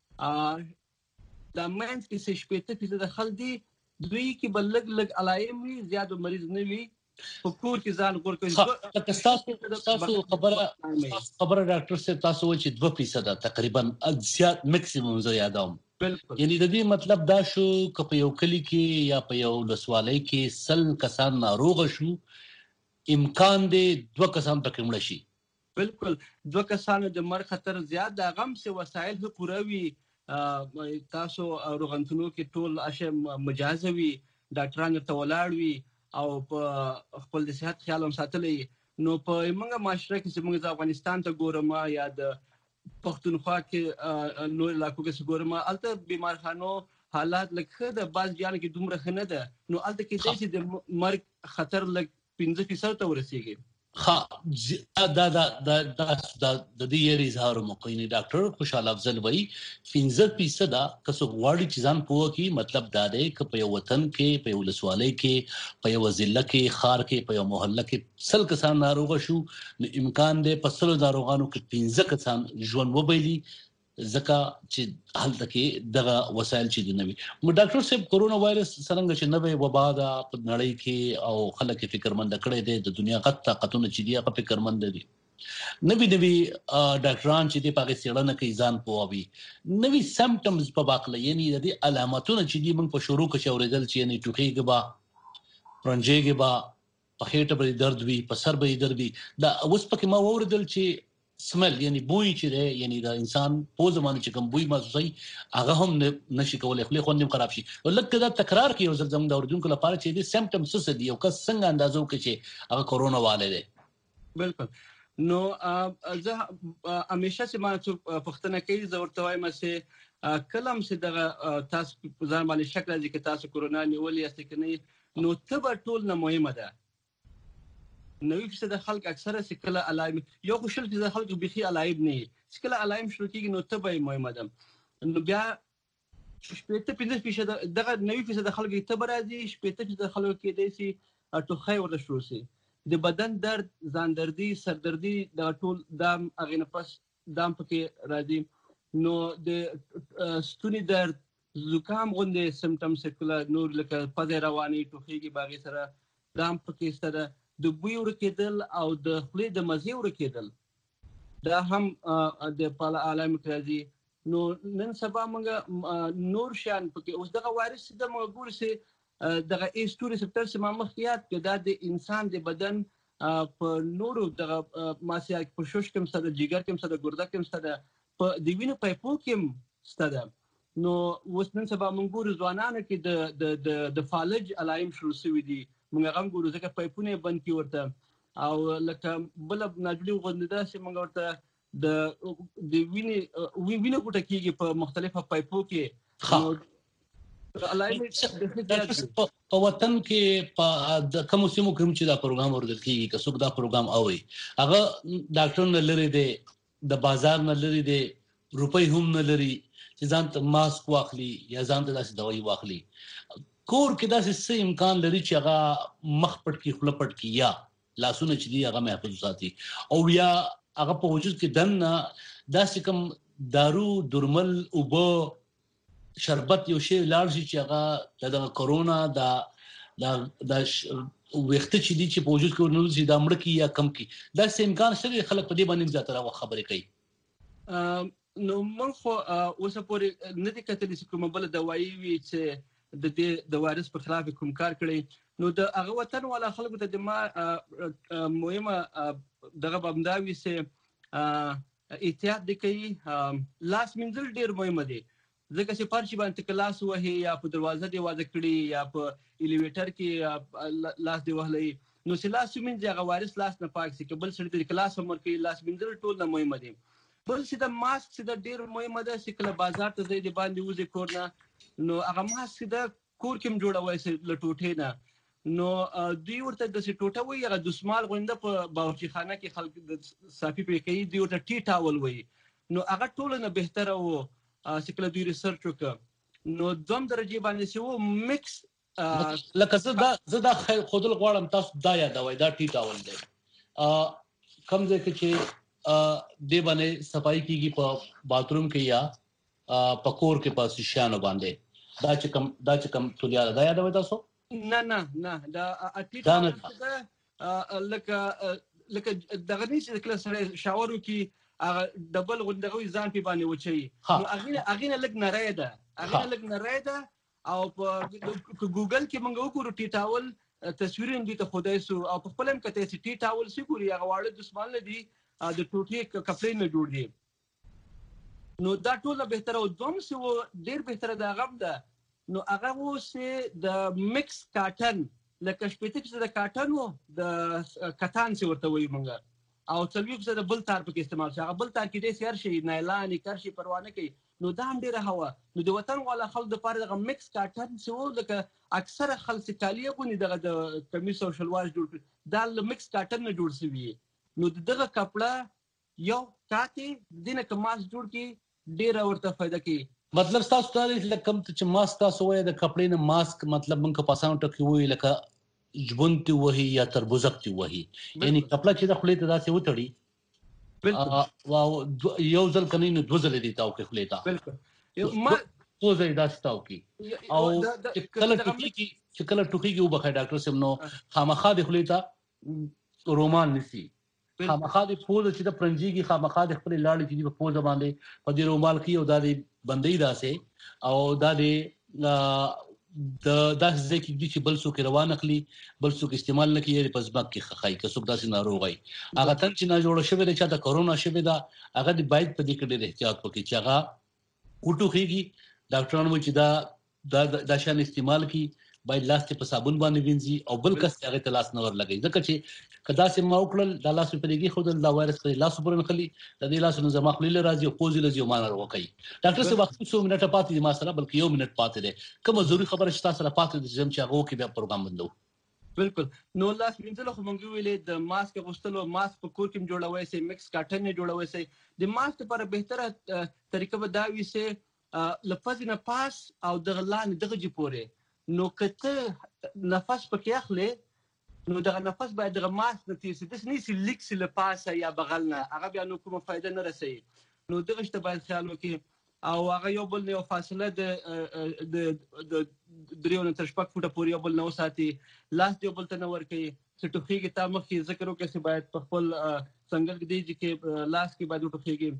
S6: دا منځ کې چې شپېته فیصده خلک دي، دوی کې به لږ لږ علایم وي، زیات مریض نه وي، په کور کې ځان غوړ کوي.
S4: لکه ستاسو ستاسو خبره خبره ډاکټر صاحب تاسو وایي چې دوه فیصده تقریبا زیات میکسیمم زه یادوم.
S6: بالکل.
S4: یعنی د دې مطلب دا شو که په یو کلي کې یا په یو ولسوالۍ کې سل کسان ناروغه شو، امکان دی دوه کسان پکې مړه شي.
S6: بالکل. دوه کسانو د مرګ خطر زیات د هغه هم چې وسایل ښه پوره وي، تاسو روغتونونو کې ټول اشیاء مجهزه وي، ډاکټران ورته ولاړ وي او په خپل د صحت خیال هم ساتلی. نو په موږ معاشره کې چې موږ د افغانستان ته ګورم یا د پښتونخوا کې نور علاقو کې چې ګورم، هلته بیمارخانو حالات لږ ښه ده، بعض جانو کې دومره ښه نه ده. نو هلته کېدای شي د مرګ خطر لږ پنځه فیصد ته ورسېږي.
S4: ها دا دا دا دا د دې یری اظهار مقینی ډاکټر خوشحال افضل وای پنځه فیصد کسو غواړي چې ځان پوه کی مطلب دا دی ک په یو وطن کې په یو لسوالۍ کې په یو ضلع کې خار کې په یو محله کې سل کسان ناروغ شو نو امکان دی په سلو ناروغانو کې پنځه کسان ژوند وبېلي ځکه چې حالت کې دغه وسایل چې دی نوي مو ډاکټر صاحب کورونا وایرس څنګه چې نوې وبا ده په نړۍ کې او خلک فکرمند کړي دي د دنیا غټ طاقتونه چې دی هغه فکرمند دي نوې نوې ډاکټران چې دی په غسیړنه کې ځان پووي نوې سمپټمز په باقله یعنی د علاماتونه چې دی موږ په شروع کې شوریدل چې یعنی ټوخیږي با پرنجيږي با په هېټه به درد وي په سر به درد وي دا اوس پکې ما وردل چې سمل یعنی بوی چې دی یعنی دا انسان په زمانه چې کوم بوی محسوسي هغه هم نشي کولای خپل خوندم خراب شي ولکه دا تکرار کوي زر زم دا اردوونکو لپاره چې دي سمپټمز څه دي او کس څنګه اندازو کې چې هغه کورونا والے دی
S6: بالکل نو زه همیشه چې ما څو پښتنه کوي زه ورته وایم چې کلم چې دغه تاسو ځان باندې شک راځي چې تاسو کورونا نیولې است کنه نو ته ټول نه مهمه ده نوې فیصد خلک اکثره سکله علائم یو خوشل فیصد خلک بيخي علائم نه سکله علائم شروع کیږي نو ته به مهمه ده نو بیا شپږ پنځه فیصد دغه نوې فیصد خلک ته برازي شپږ فیصد خلک کې دیسي ټوخی ورته شروع سي د بدن درد ځان دردي سر دردي د ټول دام اغه نفس دام پکې راځي نو د ستوني درد زکام غوندې سمپټم سکله نور لکه پدې رواني ټوخیږي باغې سره دام پکې سره د بوی ورکېدل او د خولې د مزې ورکېدل دا هم د پاله علائم راځي نو نن سبا موږ نور شان پکې اوس دغه وایرس د موږ ګور سي دغه ایس ټو ریسپټر سم مخکیات کې دا د انسان د بدن په نورو دغه ماسیا په شوش کې مستد جګر کې مستد ګرده کې مستد په د وینې پایپو کې مستد نو اوس نن سبا موږ ګور ځوانانو کې د د د فالج علائم شروع شوي دي موږ هم ګورو ځکه پایپونه بند کی ورته او لکه بل ناجلی غونددا چې موږ ورته د د وینې وینې ګټه کیږي په مختلفه پایپو کې علائم
S4: په وطن کې په د کوم سیمو کوم چې دا پروګرام ورته کیږي که څوک دا پروګرام اوي هغه ډاکټر نه لري دی د بازار نه لري دی روپۍ هم نه لري چې ځان ته ماسک واخلي یا ځان ته داسې دوايي واخلي کور کې داسې څه امکان لري چې هغه مخ پټ کی خله پټ کی یا لاسونه چې دی هغه محفوظ ساتي او یا هغه په وجود کې دنه داسې کوم دارو درمل او بو شربت یو شی لاړ شي چې هغه د کورونا دا دا د وخت چې دی چې په وجود کې ورنول شي دا مړ کی یا کم کی داسې امکان شته خلک په دې باندې زیاتره خبرې کوي
S6: نو موږ خو اوس پورې نه دي کتلی چې کومه بل دوايي وي چې د دې د وایرس په خلاف کوم کار کړی نو د هغه وطن والا خلکو ته د ما مهمه دغه بمداوي سه احتیاط د کوي لاس منځل ډیر مهم دي ځکه چې پارچی باندې کلاس وهي یا په دروازه دی واځ کړی یا په الیویټر کې لاس دی وهلې نو چې لاس منځ هغه وایرس لاس نه پاک سي بل سړي د کلاس عمر کې لاس منځل ټول نه مهم دي بل چې د ماسک چې د ډیر مهم ده چې کله بازار ته ځي د باندې وځي کورنه نو هغه ماسک د کور کې جوړوي سي لټوټه نه نو دوی ورته د ټوټه وي هغه د سمال غونډه په باورچی خانه کې خلک د صافي په کوي دوی ورته ټی ټاول وي نو هغه ټول نه بهتره وو چې کله دوی ریسرچ وکړ نو دوم درجه باندې چې وو میکس
S4: لکه زه دا زه دا خودل غواړم تاسو دا یادوي دا ټی ټاول دی ا کم ځکه چې د باندې صفائی کیږي په باتروم کې یا پکور کې پاس شانو باندې دا چې کم دا چې کم تولیا دا یادوي تاسو
S6: نه نه نه دا اټیټ لکه لکه دغه نشي کله سره شاور کی هغه ډبل غندغوي ځان په باندې وچي نو اغه اغه لګ نه راي ده اغه لګ نه راي ده او په ګوګل کې موږ وګورو ټی ټاول تصویرونه دي ته خدای سو او په خپلم کته چې ټی ټاول سی ګوري هغه واړه دسمال نه دي د ټوټي کپلې نه جوړ دي نو دا ټول به تر او دوم سي و ډیر به تر دا غم ده نو هغه و سي د مکس کاټن لکه شپته چې د کاټن وو د کتان سي ورته وي مونږه او څلوي چې د بل تار په استعمال شي هغه بل تار کې د سیر شي نایلان کرشي پروانه کوي نو دا هم ډیره هوا نو د وطن والا خلک د پاره دغه میکس کاټن څو لکه اکثره خلک کالیه غوني دغه د کمیس او شلوار جوړ دا میکس کاټن نه جوړ شوی نو دغه کپڑا یو کاته دینه کماس جوړ کی ډیره ورته فائدہ کی
S4: مطلب تاسو ته لکه چې ماسک تاسو وای د کپړې نه ماسک مطلب موږ په پاسانو ټکی وای لکه جبنتی وਹੀ یا تربوزکتی وਹੀ یعنی کپڑا چې د خلې ته داسې وټړي بالکل واو یو ځل کني نو دوه ځل دي تاو کې خلې تا بالکل یو ما څو ځای داسې تاو کې او کله ټکی کې چې کله ټکی کې وبخای ډاکټر سم نو خامخا د خلې تا رومان نسی خامخا د پوز چې د پرنجيږي خامخا د خپل لاړې چې په پوز باندې په دې رومال کې او د بندې داسې او د د داسې ځکه چې بل څوک روان اخلي بل څوک استعمال نه کوي په ځمک کې خخای که څوک داسې ناروغي هغه تن چې نه جوړ شوی دی چې د کورونا شوی دا هغه د باید په دې کې ډېر احتیاط وکړي چې هغه وټوخیږي ډاکټرانو چې دا د د شان استعمال کی باید لاس ته په صابون باندې وینځي او بل کس هغه ته لاس نه ور لګي ځکه چې کدا سم ما وکړل د لاس په دېږي خو د وایرس په لاس پرن خلی د دې لاس نه زما خپل راځي او پوزي لږه مان وروکي ډاکټر څه وخت څو منټه پاتې دي ما سره بلکې یو منټ پاتې دي کوم ضروري خبره چې تاسو سره پاتې دي چې هغه کې بیا پروګرام بندو
S6: بالکل نو لاس وینځل خو مونږ ویلې د ماسک غوښتلو ماسک په کور کې جوړوي سي مکس کاټن نه جوړوي سي د ماسک لپاره بهتره طریقه به دا وي سي لفظ نه پاس او د غلان دغه جی پورې نو کته نفس پکې اخلي نو دغه نفس باید دغه ماسک نه تیسي د سنې سي لیکس له پاسه یا بغل نه هغه بیا نو کومه فائدہ نه رسي نو دغه شته باید خیال وکړي او هغه یو بل نه فاصله د د دریو نه تر شپږ فوټه پورې یو بل نو ساتي لاس یو بل ته نه ور کوي چې ټوخیږي تا مخکې ذکر وکړي چې باید په خپل څنګه دی چې لاس کې باید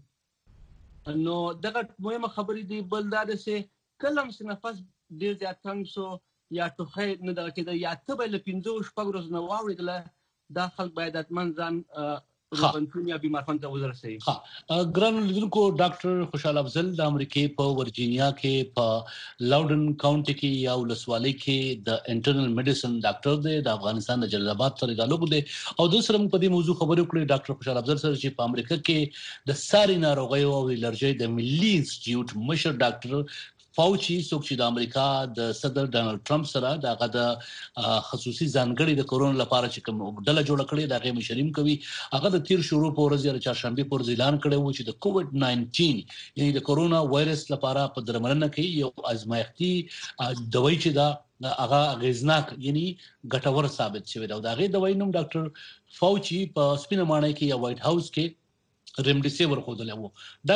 S6: ټوخیږي نو دغه مهمه خبرې دی بل دا ده چې کلم چې نفس ډیر زیات تنګ شو یا ټوخی نه دغه کېده یا ته به له پنځه شپږ ورځې نه واورېدله دا خلک باید حتمن ځان روغتون یا بیمارخانه ته ورسوي.
S4: ګرانو لیدونکو ډاکټر خوشحال افضل د امریکې په ورجینیا کې په لاودن کاونټي کې یا ولسوالۍ کې د انټرنل میډیسن ډاکټر دی د افغانستان د جلال آباد سره تعلق دی او د سره په دې موضوع خبرې وکړې ډاکټر خوشحال افضل سره چې په امریکا کې د ساري ناروغیو او الرجي د ملي انسټیټیوټ مشر ډاکټر فاوچی څوک چې د امریکا د صدر ډانلډ ټرمپ سره دغه د خصوصي ځانګړي د کورونا لپاره چې کوم ډله جوړ کړې دغه مشریم کوي هغه د تیر شروع په ورځ یا چهارشنبه پر اعلان کړی و چې د کووډ ناینټین یعنی د کورونا وایرس لپاره په درملنه کې یو ازمایښتي دوايي چې دا هغه غیزناک یعنی ګټور ثابت شوی دا دغه دوايي نوم ډاکټر فاوچی په سپینه مانای کې یا وایټ هاوس کې ریمډیسیور خودل وو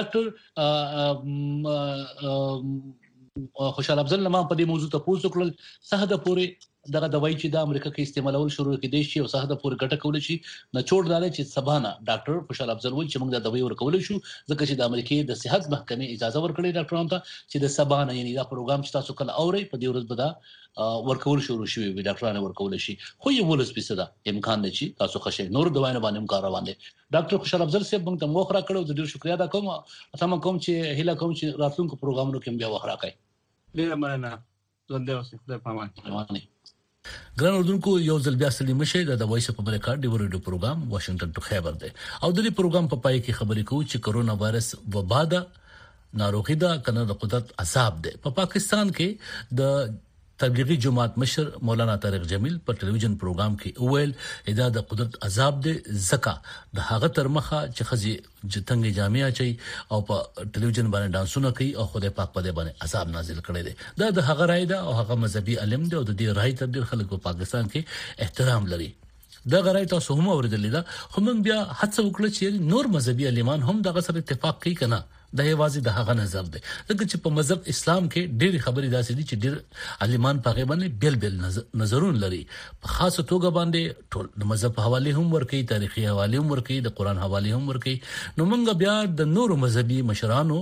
S4: ډاکټر خوشحال افضل لمه په دې موضوع ته پوښتنه کړل صحه پورې دغه دوايي چې د امریکا کې استعمالول شروع کړي شي او صحه پورې ګټه کول شي نه چور داله چې سبانه ډاکټر خوشحال افضل وایي چې موږ د دوايي ورکول شو ځکه چې د امریکای د صحت محکمې اجازه ورکړي ډاکټرانو ته چې د سبانه یعنی دا پروګرام چې تاسو کله اوري په دې ورځ بدا ورکول شروع شوی وي ډاکټرانو ورکول شي خو یو ولس پیسه امکان دی چې تاسو خشه نور دوايي باندې کار روان دي ډاکټر خوشحال افضل صاحب موږ ته موخره کړو د ډیر شکریا ادا کوم تاسو کوم چې هیله کوم چې راتلونکو پروګرامونو کې بیا وخره کوي
S6: ډیر مننه زنده اوسئ خدای پامان.
S4: ګران اردوونکو یو ځل بیا سلیم شه د وایس په امریکا ډیو ریډیو پروګرام واشنگټن ټو خیبر دی او د دې پروګرام په پای کې خبرې کوو چې کورونا وایرس وبا ده ناروغي ده کنه د قدرت عذاب ده په پا پاکستان کې د تبلیغي جماعت مشر مولانا طارق جمیل په ټلویزیون پروګرام کې ویل ادا د قدرت عذاب ده زکه د هغه تر مخه چې خزي جتنګ جامعه چي او په ټلویزیون باندې ډانسونه کوي او خدای پاک په دې باندې عذاب نازل کړي دي دا د هغه رائے ده او هغه مذهبي علم ده او د دې رائے تر ډیر خلکو په پاکستان کې احترام لري دا غره تاسو هم اوریدل دا خو موږ بیا هڅه وکړو چې نور مذهبي علمان هم دغه سره اتفاق کوي کنه دا یوازې د هغه نظر دی ځکه چې په مذهب اسلام کې ډېری خبرې داسې دي چې ډېر عالمان په هغه باندې بیل بیل نظرون لري په خاصه توګه باندې ټول د مذهب حواله هم ورکي تاریخي حواله هم ورکي د قران حواله هم ورکي نو موږ بیا د نورو مذهبي مشرانو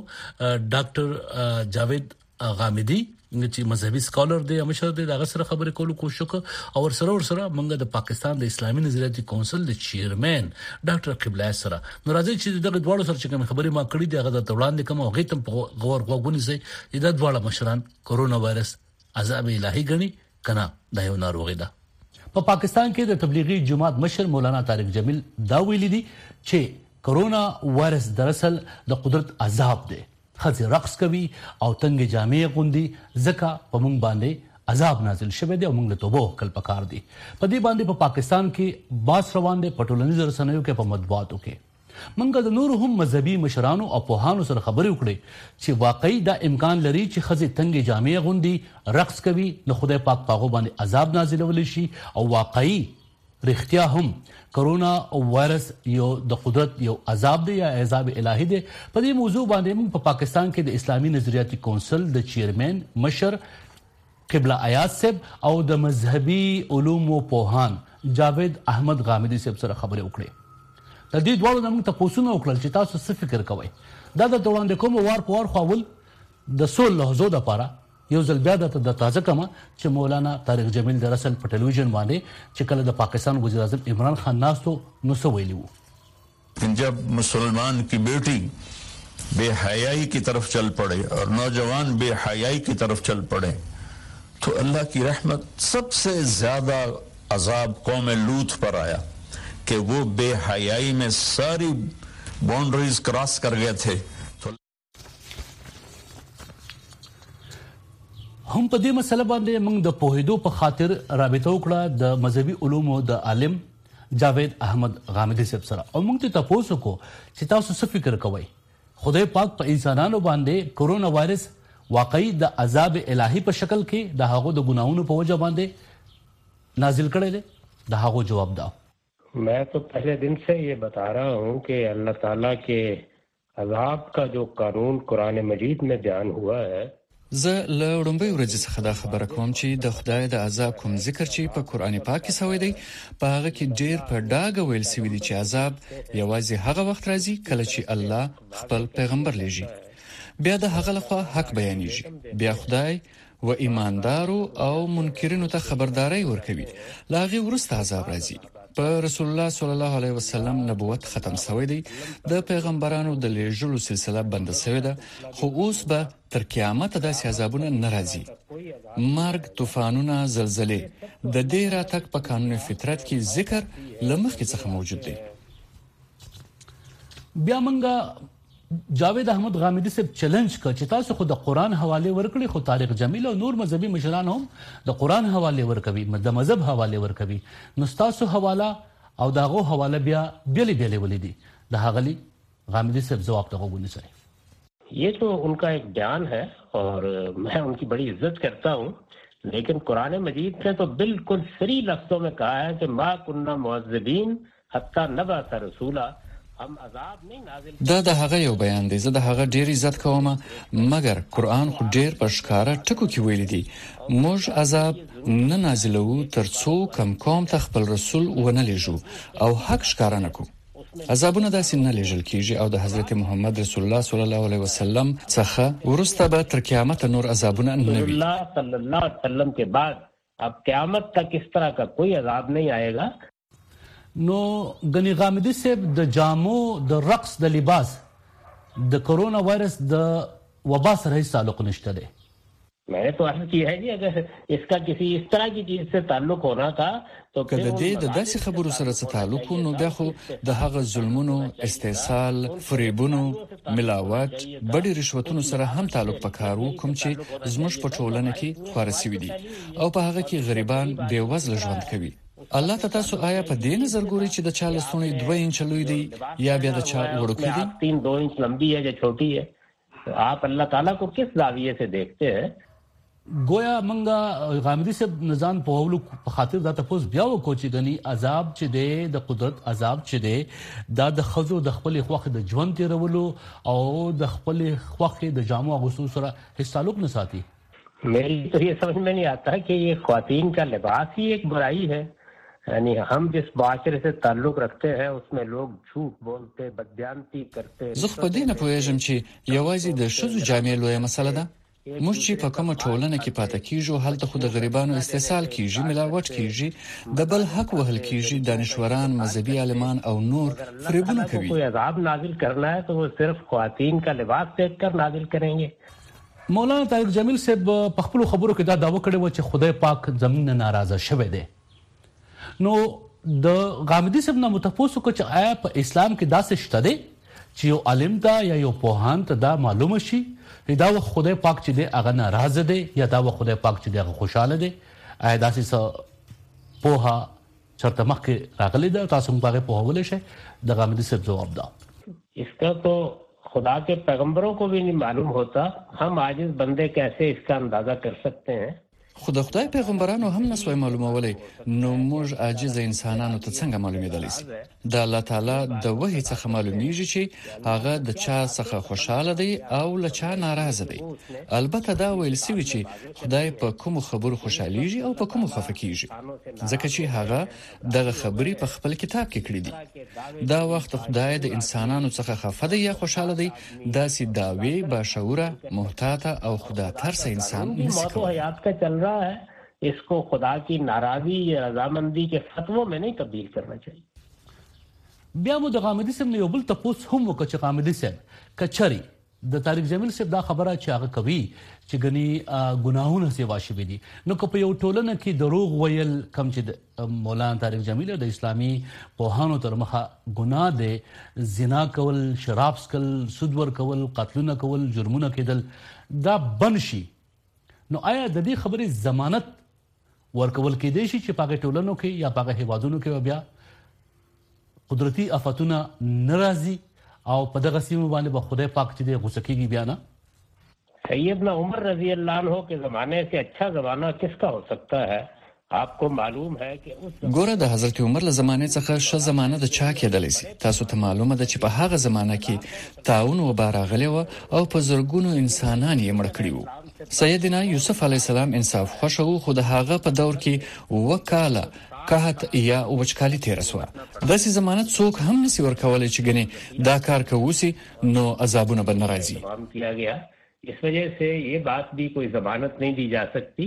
S4: ډاکټر جاوید غامدي چې مذهبي سکالر دی مشر دی دغه سره خبرې کولو کوشش وکړ او سره ور سره موږ د پاکستان د اسلامي نظریاتي کونسل د چیرمن ډاکټر قبله سره نو راځي چې دغه دواړو سره چې کوم خبرې ما کړې دي هغه د وړاندې کوم او غیتم په غور غوګونی سي د دواړو مشران کورونا وایرس عذاب الهي غني کنا د یو ناروغي ده په پاکستان کې د تبلیغي جماعت مشر مولانا طارق جمیل دا ویلي دي چې کورونا وایرس دراصل د قدرت عذاب دی خځې رقص کوي او تنګ جامې غوندي ځکه په موږ باندې عذاب نازل شوی دی او موږ له توبه وکړل پکار دی. په دې باندې په پا پاکستان کې باس روان دی په ټولنیزو رسنیو کې په مطبوعاتو کې. موږ د نورو هم مذهبي مشرانو او پوهانو سره خبرې وکړې چې واقعي دا امکان لري چې ښځې تنګې جامې غوندي رقص کوي نو خدای پاک په هغو باندې عذاب نازلولی شي او واقعي رښتیا هم کرونا وایرس یو د قدرت یو عذاب دی یا عذاب الهي دی. په دې موضوع باندې موږ په پا پاکستان کې د اسلامي نظریاتي کونسل د چیرمن مشر قبله آیات صاحب او د مذهبي علومو پوهان جاوید احمد غامدي صاحب سره خبرې وکړې. د دې دواړو نه موږ تاسو وکړل چې تاسو څه فکر کوئ. دا د وړاندې کوم وار په وار خواول د سول لحظو د پاره یو ځل بیا د تازه کما چې مولانا طارق جمیل د رسل په ټلویزیون باندې چې کله د پاکستان وزیر اعظم عمران خان ناستو نو څه ویلي وو.
S7: جب مسلمان کی بیٹی بے حیائی کی طرف چل پڑے اور نوجوان بے حیائی کی طرف چل پڑے تو اللہ کی رحمت سب سے زیادہ عذاب قوم لوط پر آیا کہ وہ بے حیائی میں ساری باؤنڈریز کراس کر گئے تھے.
S4: هم په دې مسله باندې موږ د پوهېدو په خاطر رابطه وکړه د مذهبي علومو د عالم جاوید احمد غامدي صاحب سره او موږ ته تاسو کو چې تاسو څه فکر کوئ. خدای پاک په انسانانو باندې کرونا وایرس واقعي د عذاب الهي په شکل کې د هغو د ګناہوں په وجه باندې نازل کړی دی؟ د هغو جواب دا
S8: मैं तो पहले दिन से ये बता रहा हूँ कि अल्लाह ताला के अजाब का जो कानून कुरान मजीद में बयान हुआ है
S9: زه له وړاندې ورځې څخه دا خبره کوم چې د خدای د عذاب کوم ذکر چې په قران پاک کې شوی دی په هغه کې ډیر په ډاګه ویل شوی دی چې عذاب یوازې هغه وخت راځي کله چې الله خپل پیغمبر لېږي. بیا د هغه لخوا حق بیانېږي. بیا خدای و ایماندارو او منکرینو ته خبرداري ورکوي. لاغي ورسته عذاب راځي. په رسول الله صلی الله علیه وسلم نبوت ختم شوی دی. د پیغمبرانو د لېږلو سلسله بند شوی ده خو اوس به تر قیامت داسې عذابونه نه راځي. مرګ، طوفانونه، زلزلې د دې راتګ په قانون فطرت کې ذکر لمخکې څخه موجود دی.
S4: بیا منګه جاوید احمد غامدي صاحب چیلنج کړ چې تاسو خو د قران حواله ورکړي خو طارق جمیل او نور مذهبي مشران هم د قران حواله ورکوي د مذهب حواله ورکوي نو تاسو حواله او داغه حواله بیا بیل بیل ولیدي. د هغلی غامدي صاحب جواب ته وګورئ.
S8: ये तो उनका एक बयान है और मैं उनकी बड़ी इज्जत करता हूँ, लेकिन कुरान मजीद ने तो बिल्कुल सही लफ्जों में कहा है कि मा कुन्ना मुअज़्ज़िबीन हत्ता नबअस रसूला.
S9: دا د هغه یو بیان دی. زه د هغه ډیر عزت کوم مګر قرآن خو ډیر په ښکارا ټکو کې ویل دي موږ عذاب نه نازلو ترڅو کم قوم ته خپل رسول ونه لېږو او حق ښکارا نکو. عذابونه داسې نه لېږل کیږي او د حضرت محمد رسول الله صلی الله علیه وسلم څخه ورسته به تر قیامت نور عذابونه نه وي.
S8: الله صلی الله علیه وسلم کے بعد اب قیامت تک اس طرح کا کوئی عذاب نہیں آئے گا.
S4: نو غنی غامدي صاحب د جامو د رقص د لباس د کرونا وایرس د وبا سره هیڅ تعلق نشته دی.
S8: میں نے تو عرض کیا ہے کہ اگر اس کا کسی اس طرح کی چیز سے تعلق ہونا تھا تو
S9: کله دې د داسې خبرو سره څه تعلق نو بیا خو د هغه ظلمونو، استحصال، فریبونو، ملاوت، بډې رشوتونو سره هم تعلق پکارو کوم چې زموږ په ټولنه کې خورا سوي دي او په هغه کې غریبان بې وزله ژوند کوي. الله ته تاسو آیا په دې نظر ګوري چې د چا لستونی دوه انچ لوی دی یا بیا د چا وړوکی دی؟
S8: تین دو انچ لمبی ہے یا چھوٹی ہے. آپ اللہ تعالیٰ کو کس زاویے سے دیکھتے ہیں؟
S4: گویا منګه غامدي صاحب نزان په ولو په خاطر دا تاسو بیا وکړو چې غني عذاب چې دی د قدرت عذاب چې دی دا د خزو د خپل خوخه د ژوند تیرولو او د خپل خوخه د جامو غوسو سره هیڅ تعلق نه ساتي.
S8: میری تو یہ سمجھ میں نہیں آتا کہ یہ خواتین کا لباس ہی ایک برائی ہے. یعنی ہم جس معاشرے سے تعلق رکھتے ہیں اس میں لوگ جھوٹ بولتے، بدبیانتی کرتے.
S9: زه په دې نه پوهیږم چې یوازې د ښځو جامې لویه مسله ده. موږ چې په کومه ټولنه کې پاتې کیږو هلته خو د غریبانو استحصال کیږي، ملاوت کیږي، د بل حق وهل کیږي، دانشوران، مذهبي عالمان او نور فریبونه کوي.
S8: کوئی عذاب نازل کرنا ہے تو وہ صرف خواتین کا لباس دیکھ کر نازل کریں گے.
S4: مولانا طارق جمیل صاحب په خپل خبرو کې دا دعوه کړې و چې خدای پاک زمونږ ناراضه شوی دی. نو د غامدي صاحب نه متفوسو کو چې آیا په اسلام کې داسې شته دی چې یو عالم ته یا یو پوهان ته دا معلومه شي دا و خدای پاک چې دی هغه ناراضه دی یا دا و خدای پاک چې دی هغه خوشاله دی. آیا داسې څه پوهه چرته مخکې راغلی ده تاسو موږ هغې پوهولی شئ؟ د غامدي صاحب جواب ده.
S8: इसका तो खुदा के पैगंबरों को भी नहीं मालूम होता, हम आजिज बंदे कैसे इसका अंदाजा कर सकते हैं.
S9: خو د خدای پیغمبرانو هم نسوي معلومولای نو موږ عاجز انسانانو ته څنګه معلومېدلی شي؟ د الله تعالی د وحی څخه معلومیږي چې هغه د چا څخه خوشاله دی او له چا ناراضه دی. البته دا ویل سوي چې خدای په کوم خبرو خوشاليږي او په کوم خفه کیږي ځکه چې هغه دغه خبرې په خپل کتاب کې کړې دي. دا وخت خدای د انسانانو څخه خفه دی یا خوشاله دی داسې داوی باشعوره محتاطه او خدا ترس انسان نشي کوي.
S8: है इसको खुदा की नाराजगी या रजामंदी के फतवों में नहीं तब्दील करना चाहिए.
S4: بیا مو د غامدي صاحب یو بل تپوس هم وکړ چې غامدي صاحب کچري د طارق جمیل صاحب دا خبره چې هغه کوي چې غني ګناهونه سیوا شوي دي نو که په یو ټولنه کې دروغ ویل کم چې مولانا طارق جمیل د اسلامي پوهانو تر مخه ګناه دی، زنا کول، شراب څکل، سود ورکول، قتلونه کول، جرمونه کېدل دا بند شي نو آیا د دې خبرې ضمانت ورکول کېدای شي چې پاګه ټولنو کې یا پاګه هیوادونو کې بیا قدرتي آفتونه ناراضي او په دغه سیمه باندې به خدای پاک چې د غوسه کېږي بیا نه؟
S8: سیدنا عمر رضی اللہ عنہ کے زمانے سے اچھا زمانہ کس کا ہو سکتا ہے؟ आपको मालूम है कि उस
S9: ګوره د حضرت عمر له زمانه څخه ښه زمانه د چا کېدلی شي؟ تاسو ته معلومه ده چې په هغه زمانه کې طاعون وبا راغلی و او په زرګونو انسانان یې مړه کړي وو. سیدنا یوسف علیه السلام انصاف خوښه و خو د هغه په دور کې وکاله قحط یا وچکالي تیره سوه. داسې ضمانت څوک هم نشي ورکولی چې ګنې دا کار که وسي نو عذابونه به نه راځي.
S8: اس وجہ سے یہ بات بھی کوئی ضمانت نہیں دی جا سکتی.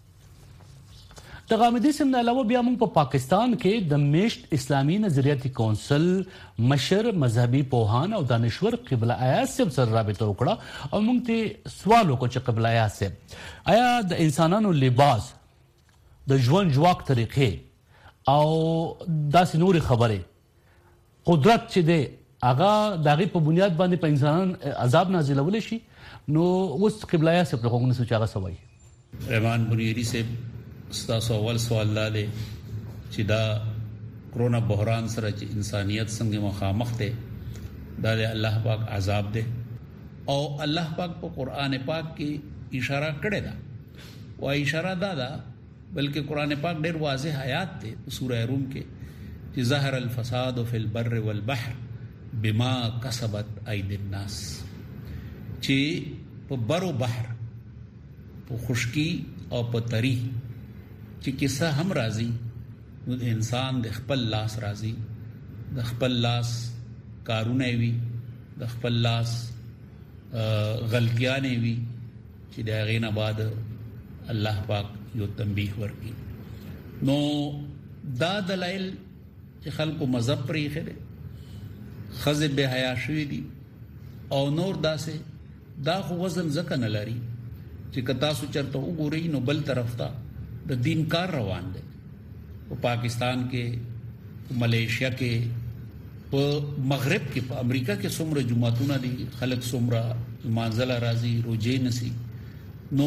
S4: د غامدي صاحب نه علاوه بیا موږ په پاکستان کې د میشت اسلامي نظریاتي کونسل مشر مذهبي پوهان او دانشور قبله ایاز صاحب سره رابطه وکړه او موږ ته سوال وکړ چې قبله ایاز صاحب آیا د انسانانو لباس د ژوند جواک طریقې او داسې نورې خبرې قدرت چې دی هغه د هغې په بنیاد باندې په انسانان عذاب نازلولی شي؟ نو اوس قبله ایاز صاحب له غوږ نیسو چې هغه څه وایي.
S10: رحمان بنیری صاحب ستاسو اول سوال دا دی چې دا کرونا بحران سره چې انسانیت څنګه مخامخ دی دا د الله پاک عذاب دی او الله پاک په قران پاک کې اشاره کړې ده او اشاره دا ده بلکې قران پاک ډېر واضح آیات دی سوره روم کې چې ظهر الفساد فی البر والبحر بما کسبت ايدي الناس چې په بر او بحر په خشکی او په تری چې کیسه هم راځي نو انسان د خپل لاس راځي د خپل لاس کارونه وي د خپل لاس غلطیانه وي چې دا غینه بعد الله پاک یو تنبیه ورکړي. نو دا دلایل چې خلکو مذهب پرې خره خزه به حیا شوی دي او نور داسې دا خو وزن ځکه نه لري چې کتا سو چرته وګورئ نو بل طرف ته د دین کار روان دی. په پاکستان کې ملیشیا کې په مغرب کې په امریکا کې څومره جماعتونه دي خلک څومره مانځله راځي روزې نسی نو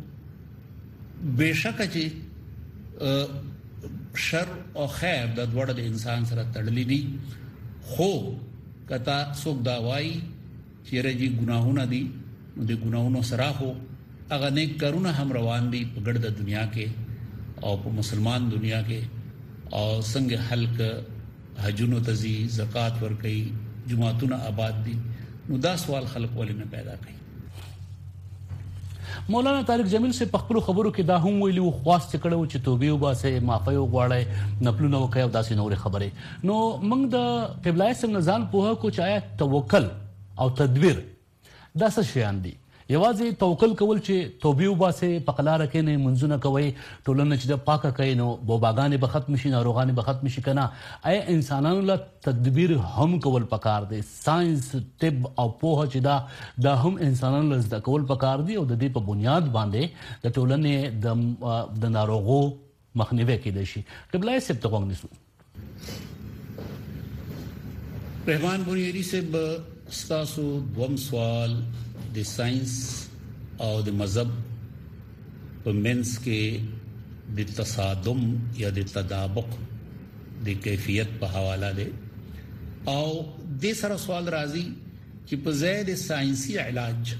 S10: بهشکه چې شر او خیر د دوړ د انسان سره تړلې دي خو کتا څوک دا وایي چې رجی ګناهونه دي نو د ګناهونو سره هو هغه نیک کارونه هم روان دي په ګرد دنیا کې او په مسلمان دنیا کې او څنګه خلک حجونو تزي زکات ور کوي جماعتونه آباد دي نو دا سوال خلک ولې نه پیدا کوي.
S4: مولانا طارق جمیل سے په خپل خبرو کې دا هم ویلي و خواست کړو چې توبې وباسه معافي وغواړي نپلونه وکړي او داسې نورې خبرې. نو موږ د قبله څنګه ځان پوهه کو چې آیا توکل او تدبیر دا څه شیان دي؟ یوازې توکل کول چې توبې وباسه په قلاره کې نه منځونه کوي ټولنه چې د پاکه کوي نو بوباګانې به ختم شي ناروغانې به ختم شي کنه آیا انسانانو له تدبیر هم کول پکار دي؟ ساينس طب او پوهه چې دا دا هم انسانانو له زده کول پکار دي او د دې په بنیاد باندې د ټولنې د د ناروغو مخنیوي کېدای شي. قبله سب ته وګڼو
S10: رحمان بنیری صاحب ستاسو دوم سوال د ساينس او د مذهب په منځ کې د تصادم یا د تطابق د کیفیت په حواله ده او د سره سوال راځي چې په زید ساينسي علاج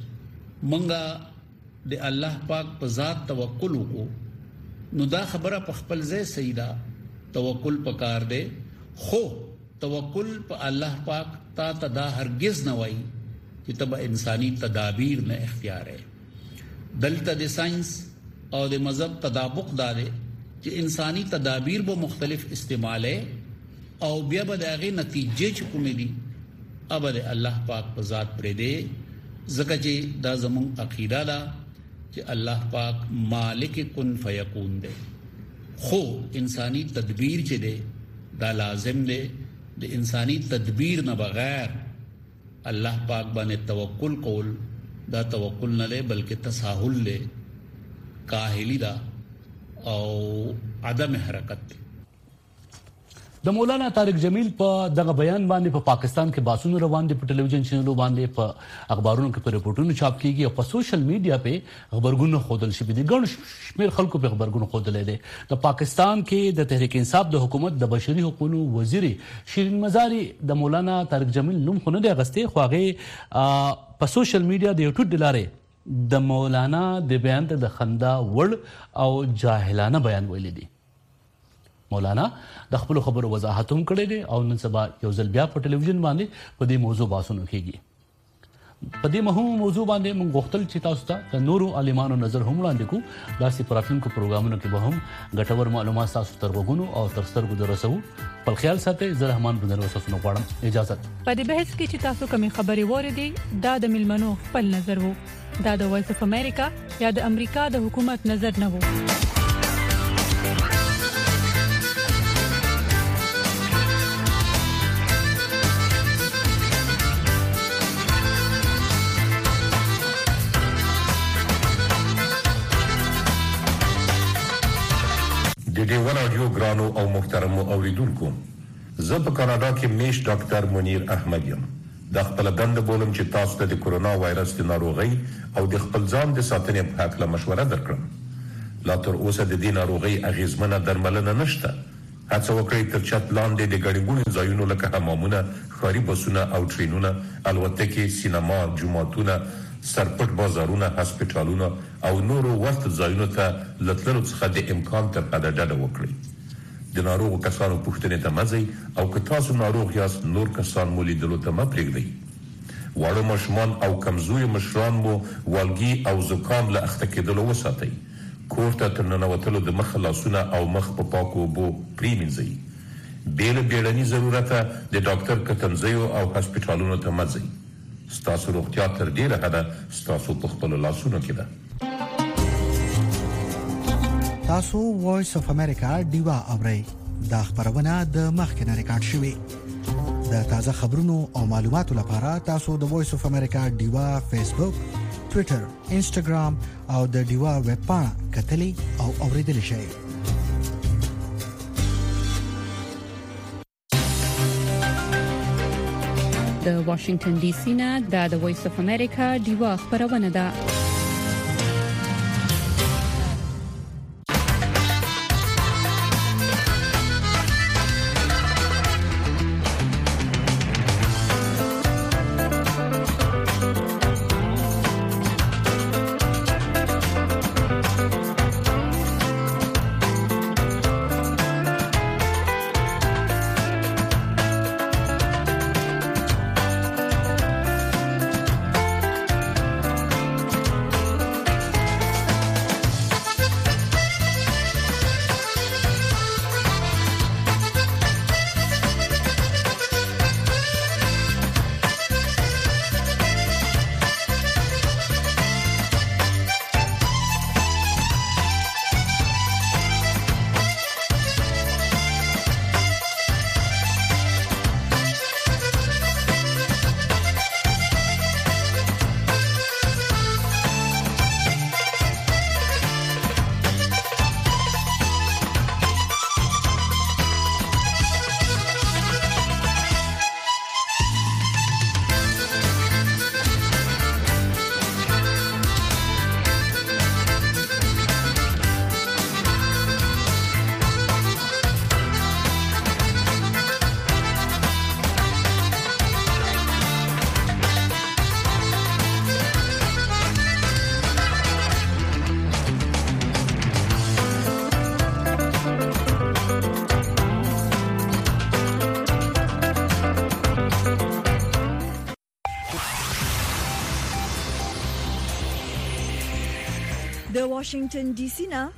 S10: منګه د الله پاک په ذات توکل وکړو نو دا خبره په خپل ځای سیدا توکل پکار ده خو توکل په الله پاک تا تدا هرگز نه وای چې تبع انساني تدابیر نه اختیار ہے دلته د ساينس او د مذهب تطابق دار چې انساني تدابیر به مختلف استعمال ہے او بیا به دغه نتیجې چې کومې دي ابد الله پاک په ذات پرې دی زکه چې دا زمون عقیده ده چې الله پاک مالک کن فیکون دی خو انساني تدبیر چې دی دا لازم دی د انساني تدبیر نه بغیر الله پاک باندې توکل کول دا توکل نه لې بلکې تساهل لې کاهلی دا او عدم حرکت دی
S4: د مولانا طارق جمیل په دغه بیان باندې په پا پاکستان کې باسونو روان دي په ټلویزیون چینلونو باندې په اخبارونو کې په رپورټونو چاپ کیږي او په سوشل میډیا په خبرګونو خودل شي دي ګڼ شمیر خلکو په خبرګونو خودل دي د پاکستان کې د تحریک انصاف د حکومت د بشري حقوقو وزیر شیرین مزاری د مولانا طارق جمیل نوم خونه دی غسته خوغه په سوشل میډیا د یوټیوب دلاره د مولانا د بیان ته د خندا وړ او جاهلانه بیان ویل دي مولانا د خپل خبرو وضاحت هم کړی دی او نن سبا یو ځل بیا په ټلویزیون باندې په دې موضوع باسونو کیږي په دې مهمه موضوع باندې موږ غوښتل چې تاسو ته د نورو عالمانو نظر هم وړاندې کوو داسې پراتونکو پروګرامونو کې به هم ګټور معلومات تاسو ته ورغونو او تر سترګو درسو په خیال ساتئ زه رحمان بندر وسوسنو غواړم اجازه
S11: په دې بحث کې چې تاسو کومې خبرې وریدي دا د ملمنو خپل نظر وو دا د وایس اف امریکا یا د امریکا د حکومت نظر نه وو
S12: د دې ون اډیو ګرانو او محترمو اوریدونکو زه په کاناډا کې میش ډاکټر منیر احمد یم د خپل دند بولم چې تاسو ته د کورونا وایرس د ناروغي او د خپل ځان د ساتنې په اړه مشوره درکړم لا تر اوسه د دې ناروغي اغیزمنه درملنه نشته هڅه وکړئ تر چت لاندې د ګډوډو ځایونو لکه حمامونه ښاري بسونه او ټرینونه الوتکې سینما جوماتونه سرپټ بازارونه هسپټالونه او نورو ورته ځایونو ته لټلو څخه د امکان تر حده ډډه وکړئ د ناروغ کسانو پوښتنې ته مزي او که تاسو ناروغ یاست نور کسان مو لیدلو ته مه پرېږدئ واړه ماشومان او کمزوري مشران مو والګي او زکام له اخته کېدلو وساتئ کور ته تر ننوتلو د مخ لاسونه او مخ په پاکو اوبو پرېمینځئ بې له بیړني ضرورته د ډاکټر کتنځیو او هسپټالونو ته مه ځئ ستاسو روغتیا تر ډیره حده ستاسو په خپل لاسونو کې ده
S1: تاسو وایس اف امریکا دیوا اورئ دا خبرونه د مخکنه ریکارډ شوې د تازه خبرونو او معلوماتو لپاره تاسو د وایس اف امریکا دیوا فیسبوک ټوئیټر انسټاګرام او د دیوا ویب پاڼه کتلې او اوریدل شئ
S11: د واشنگټن ډي سي نه د وایس اف امریکا دیوا خبرونه ده
S2: واشنگټن ډي سي نه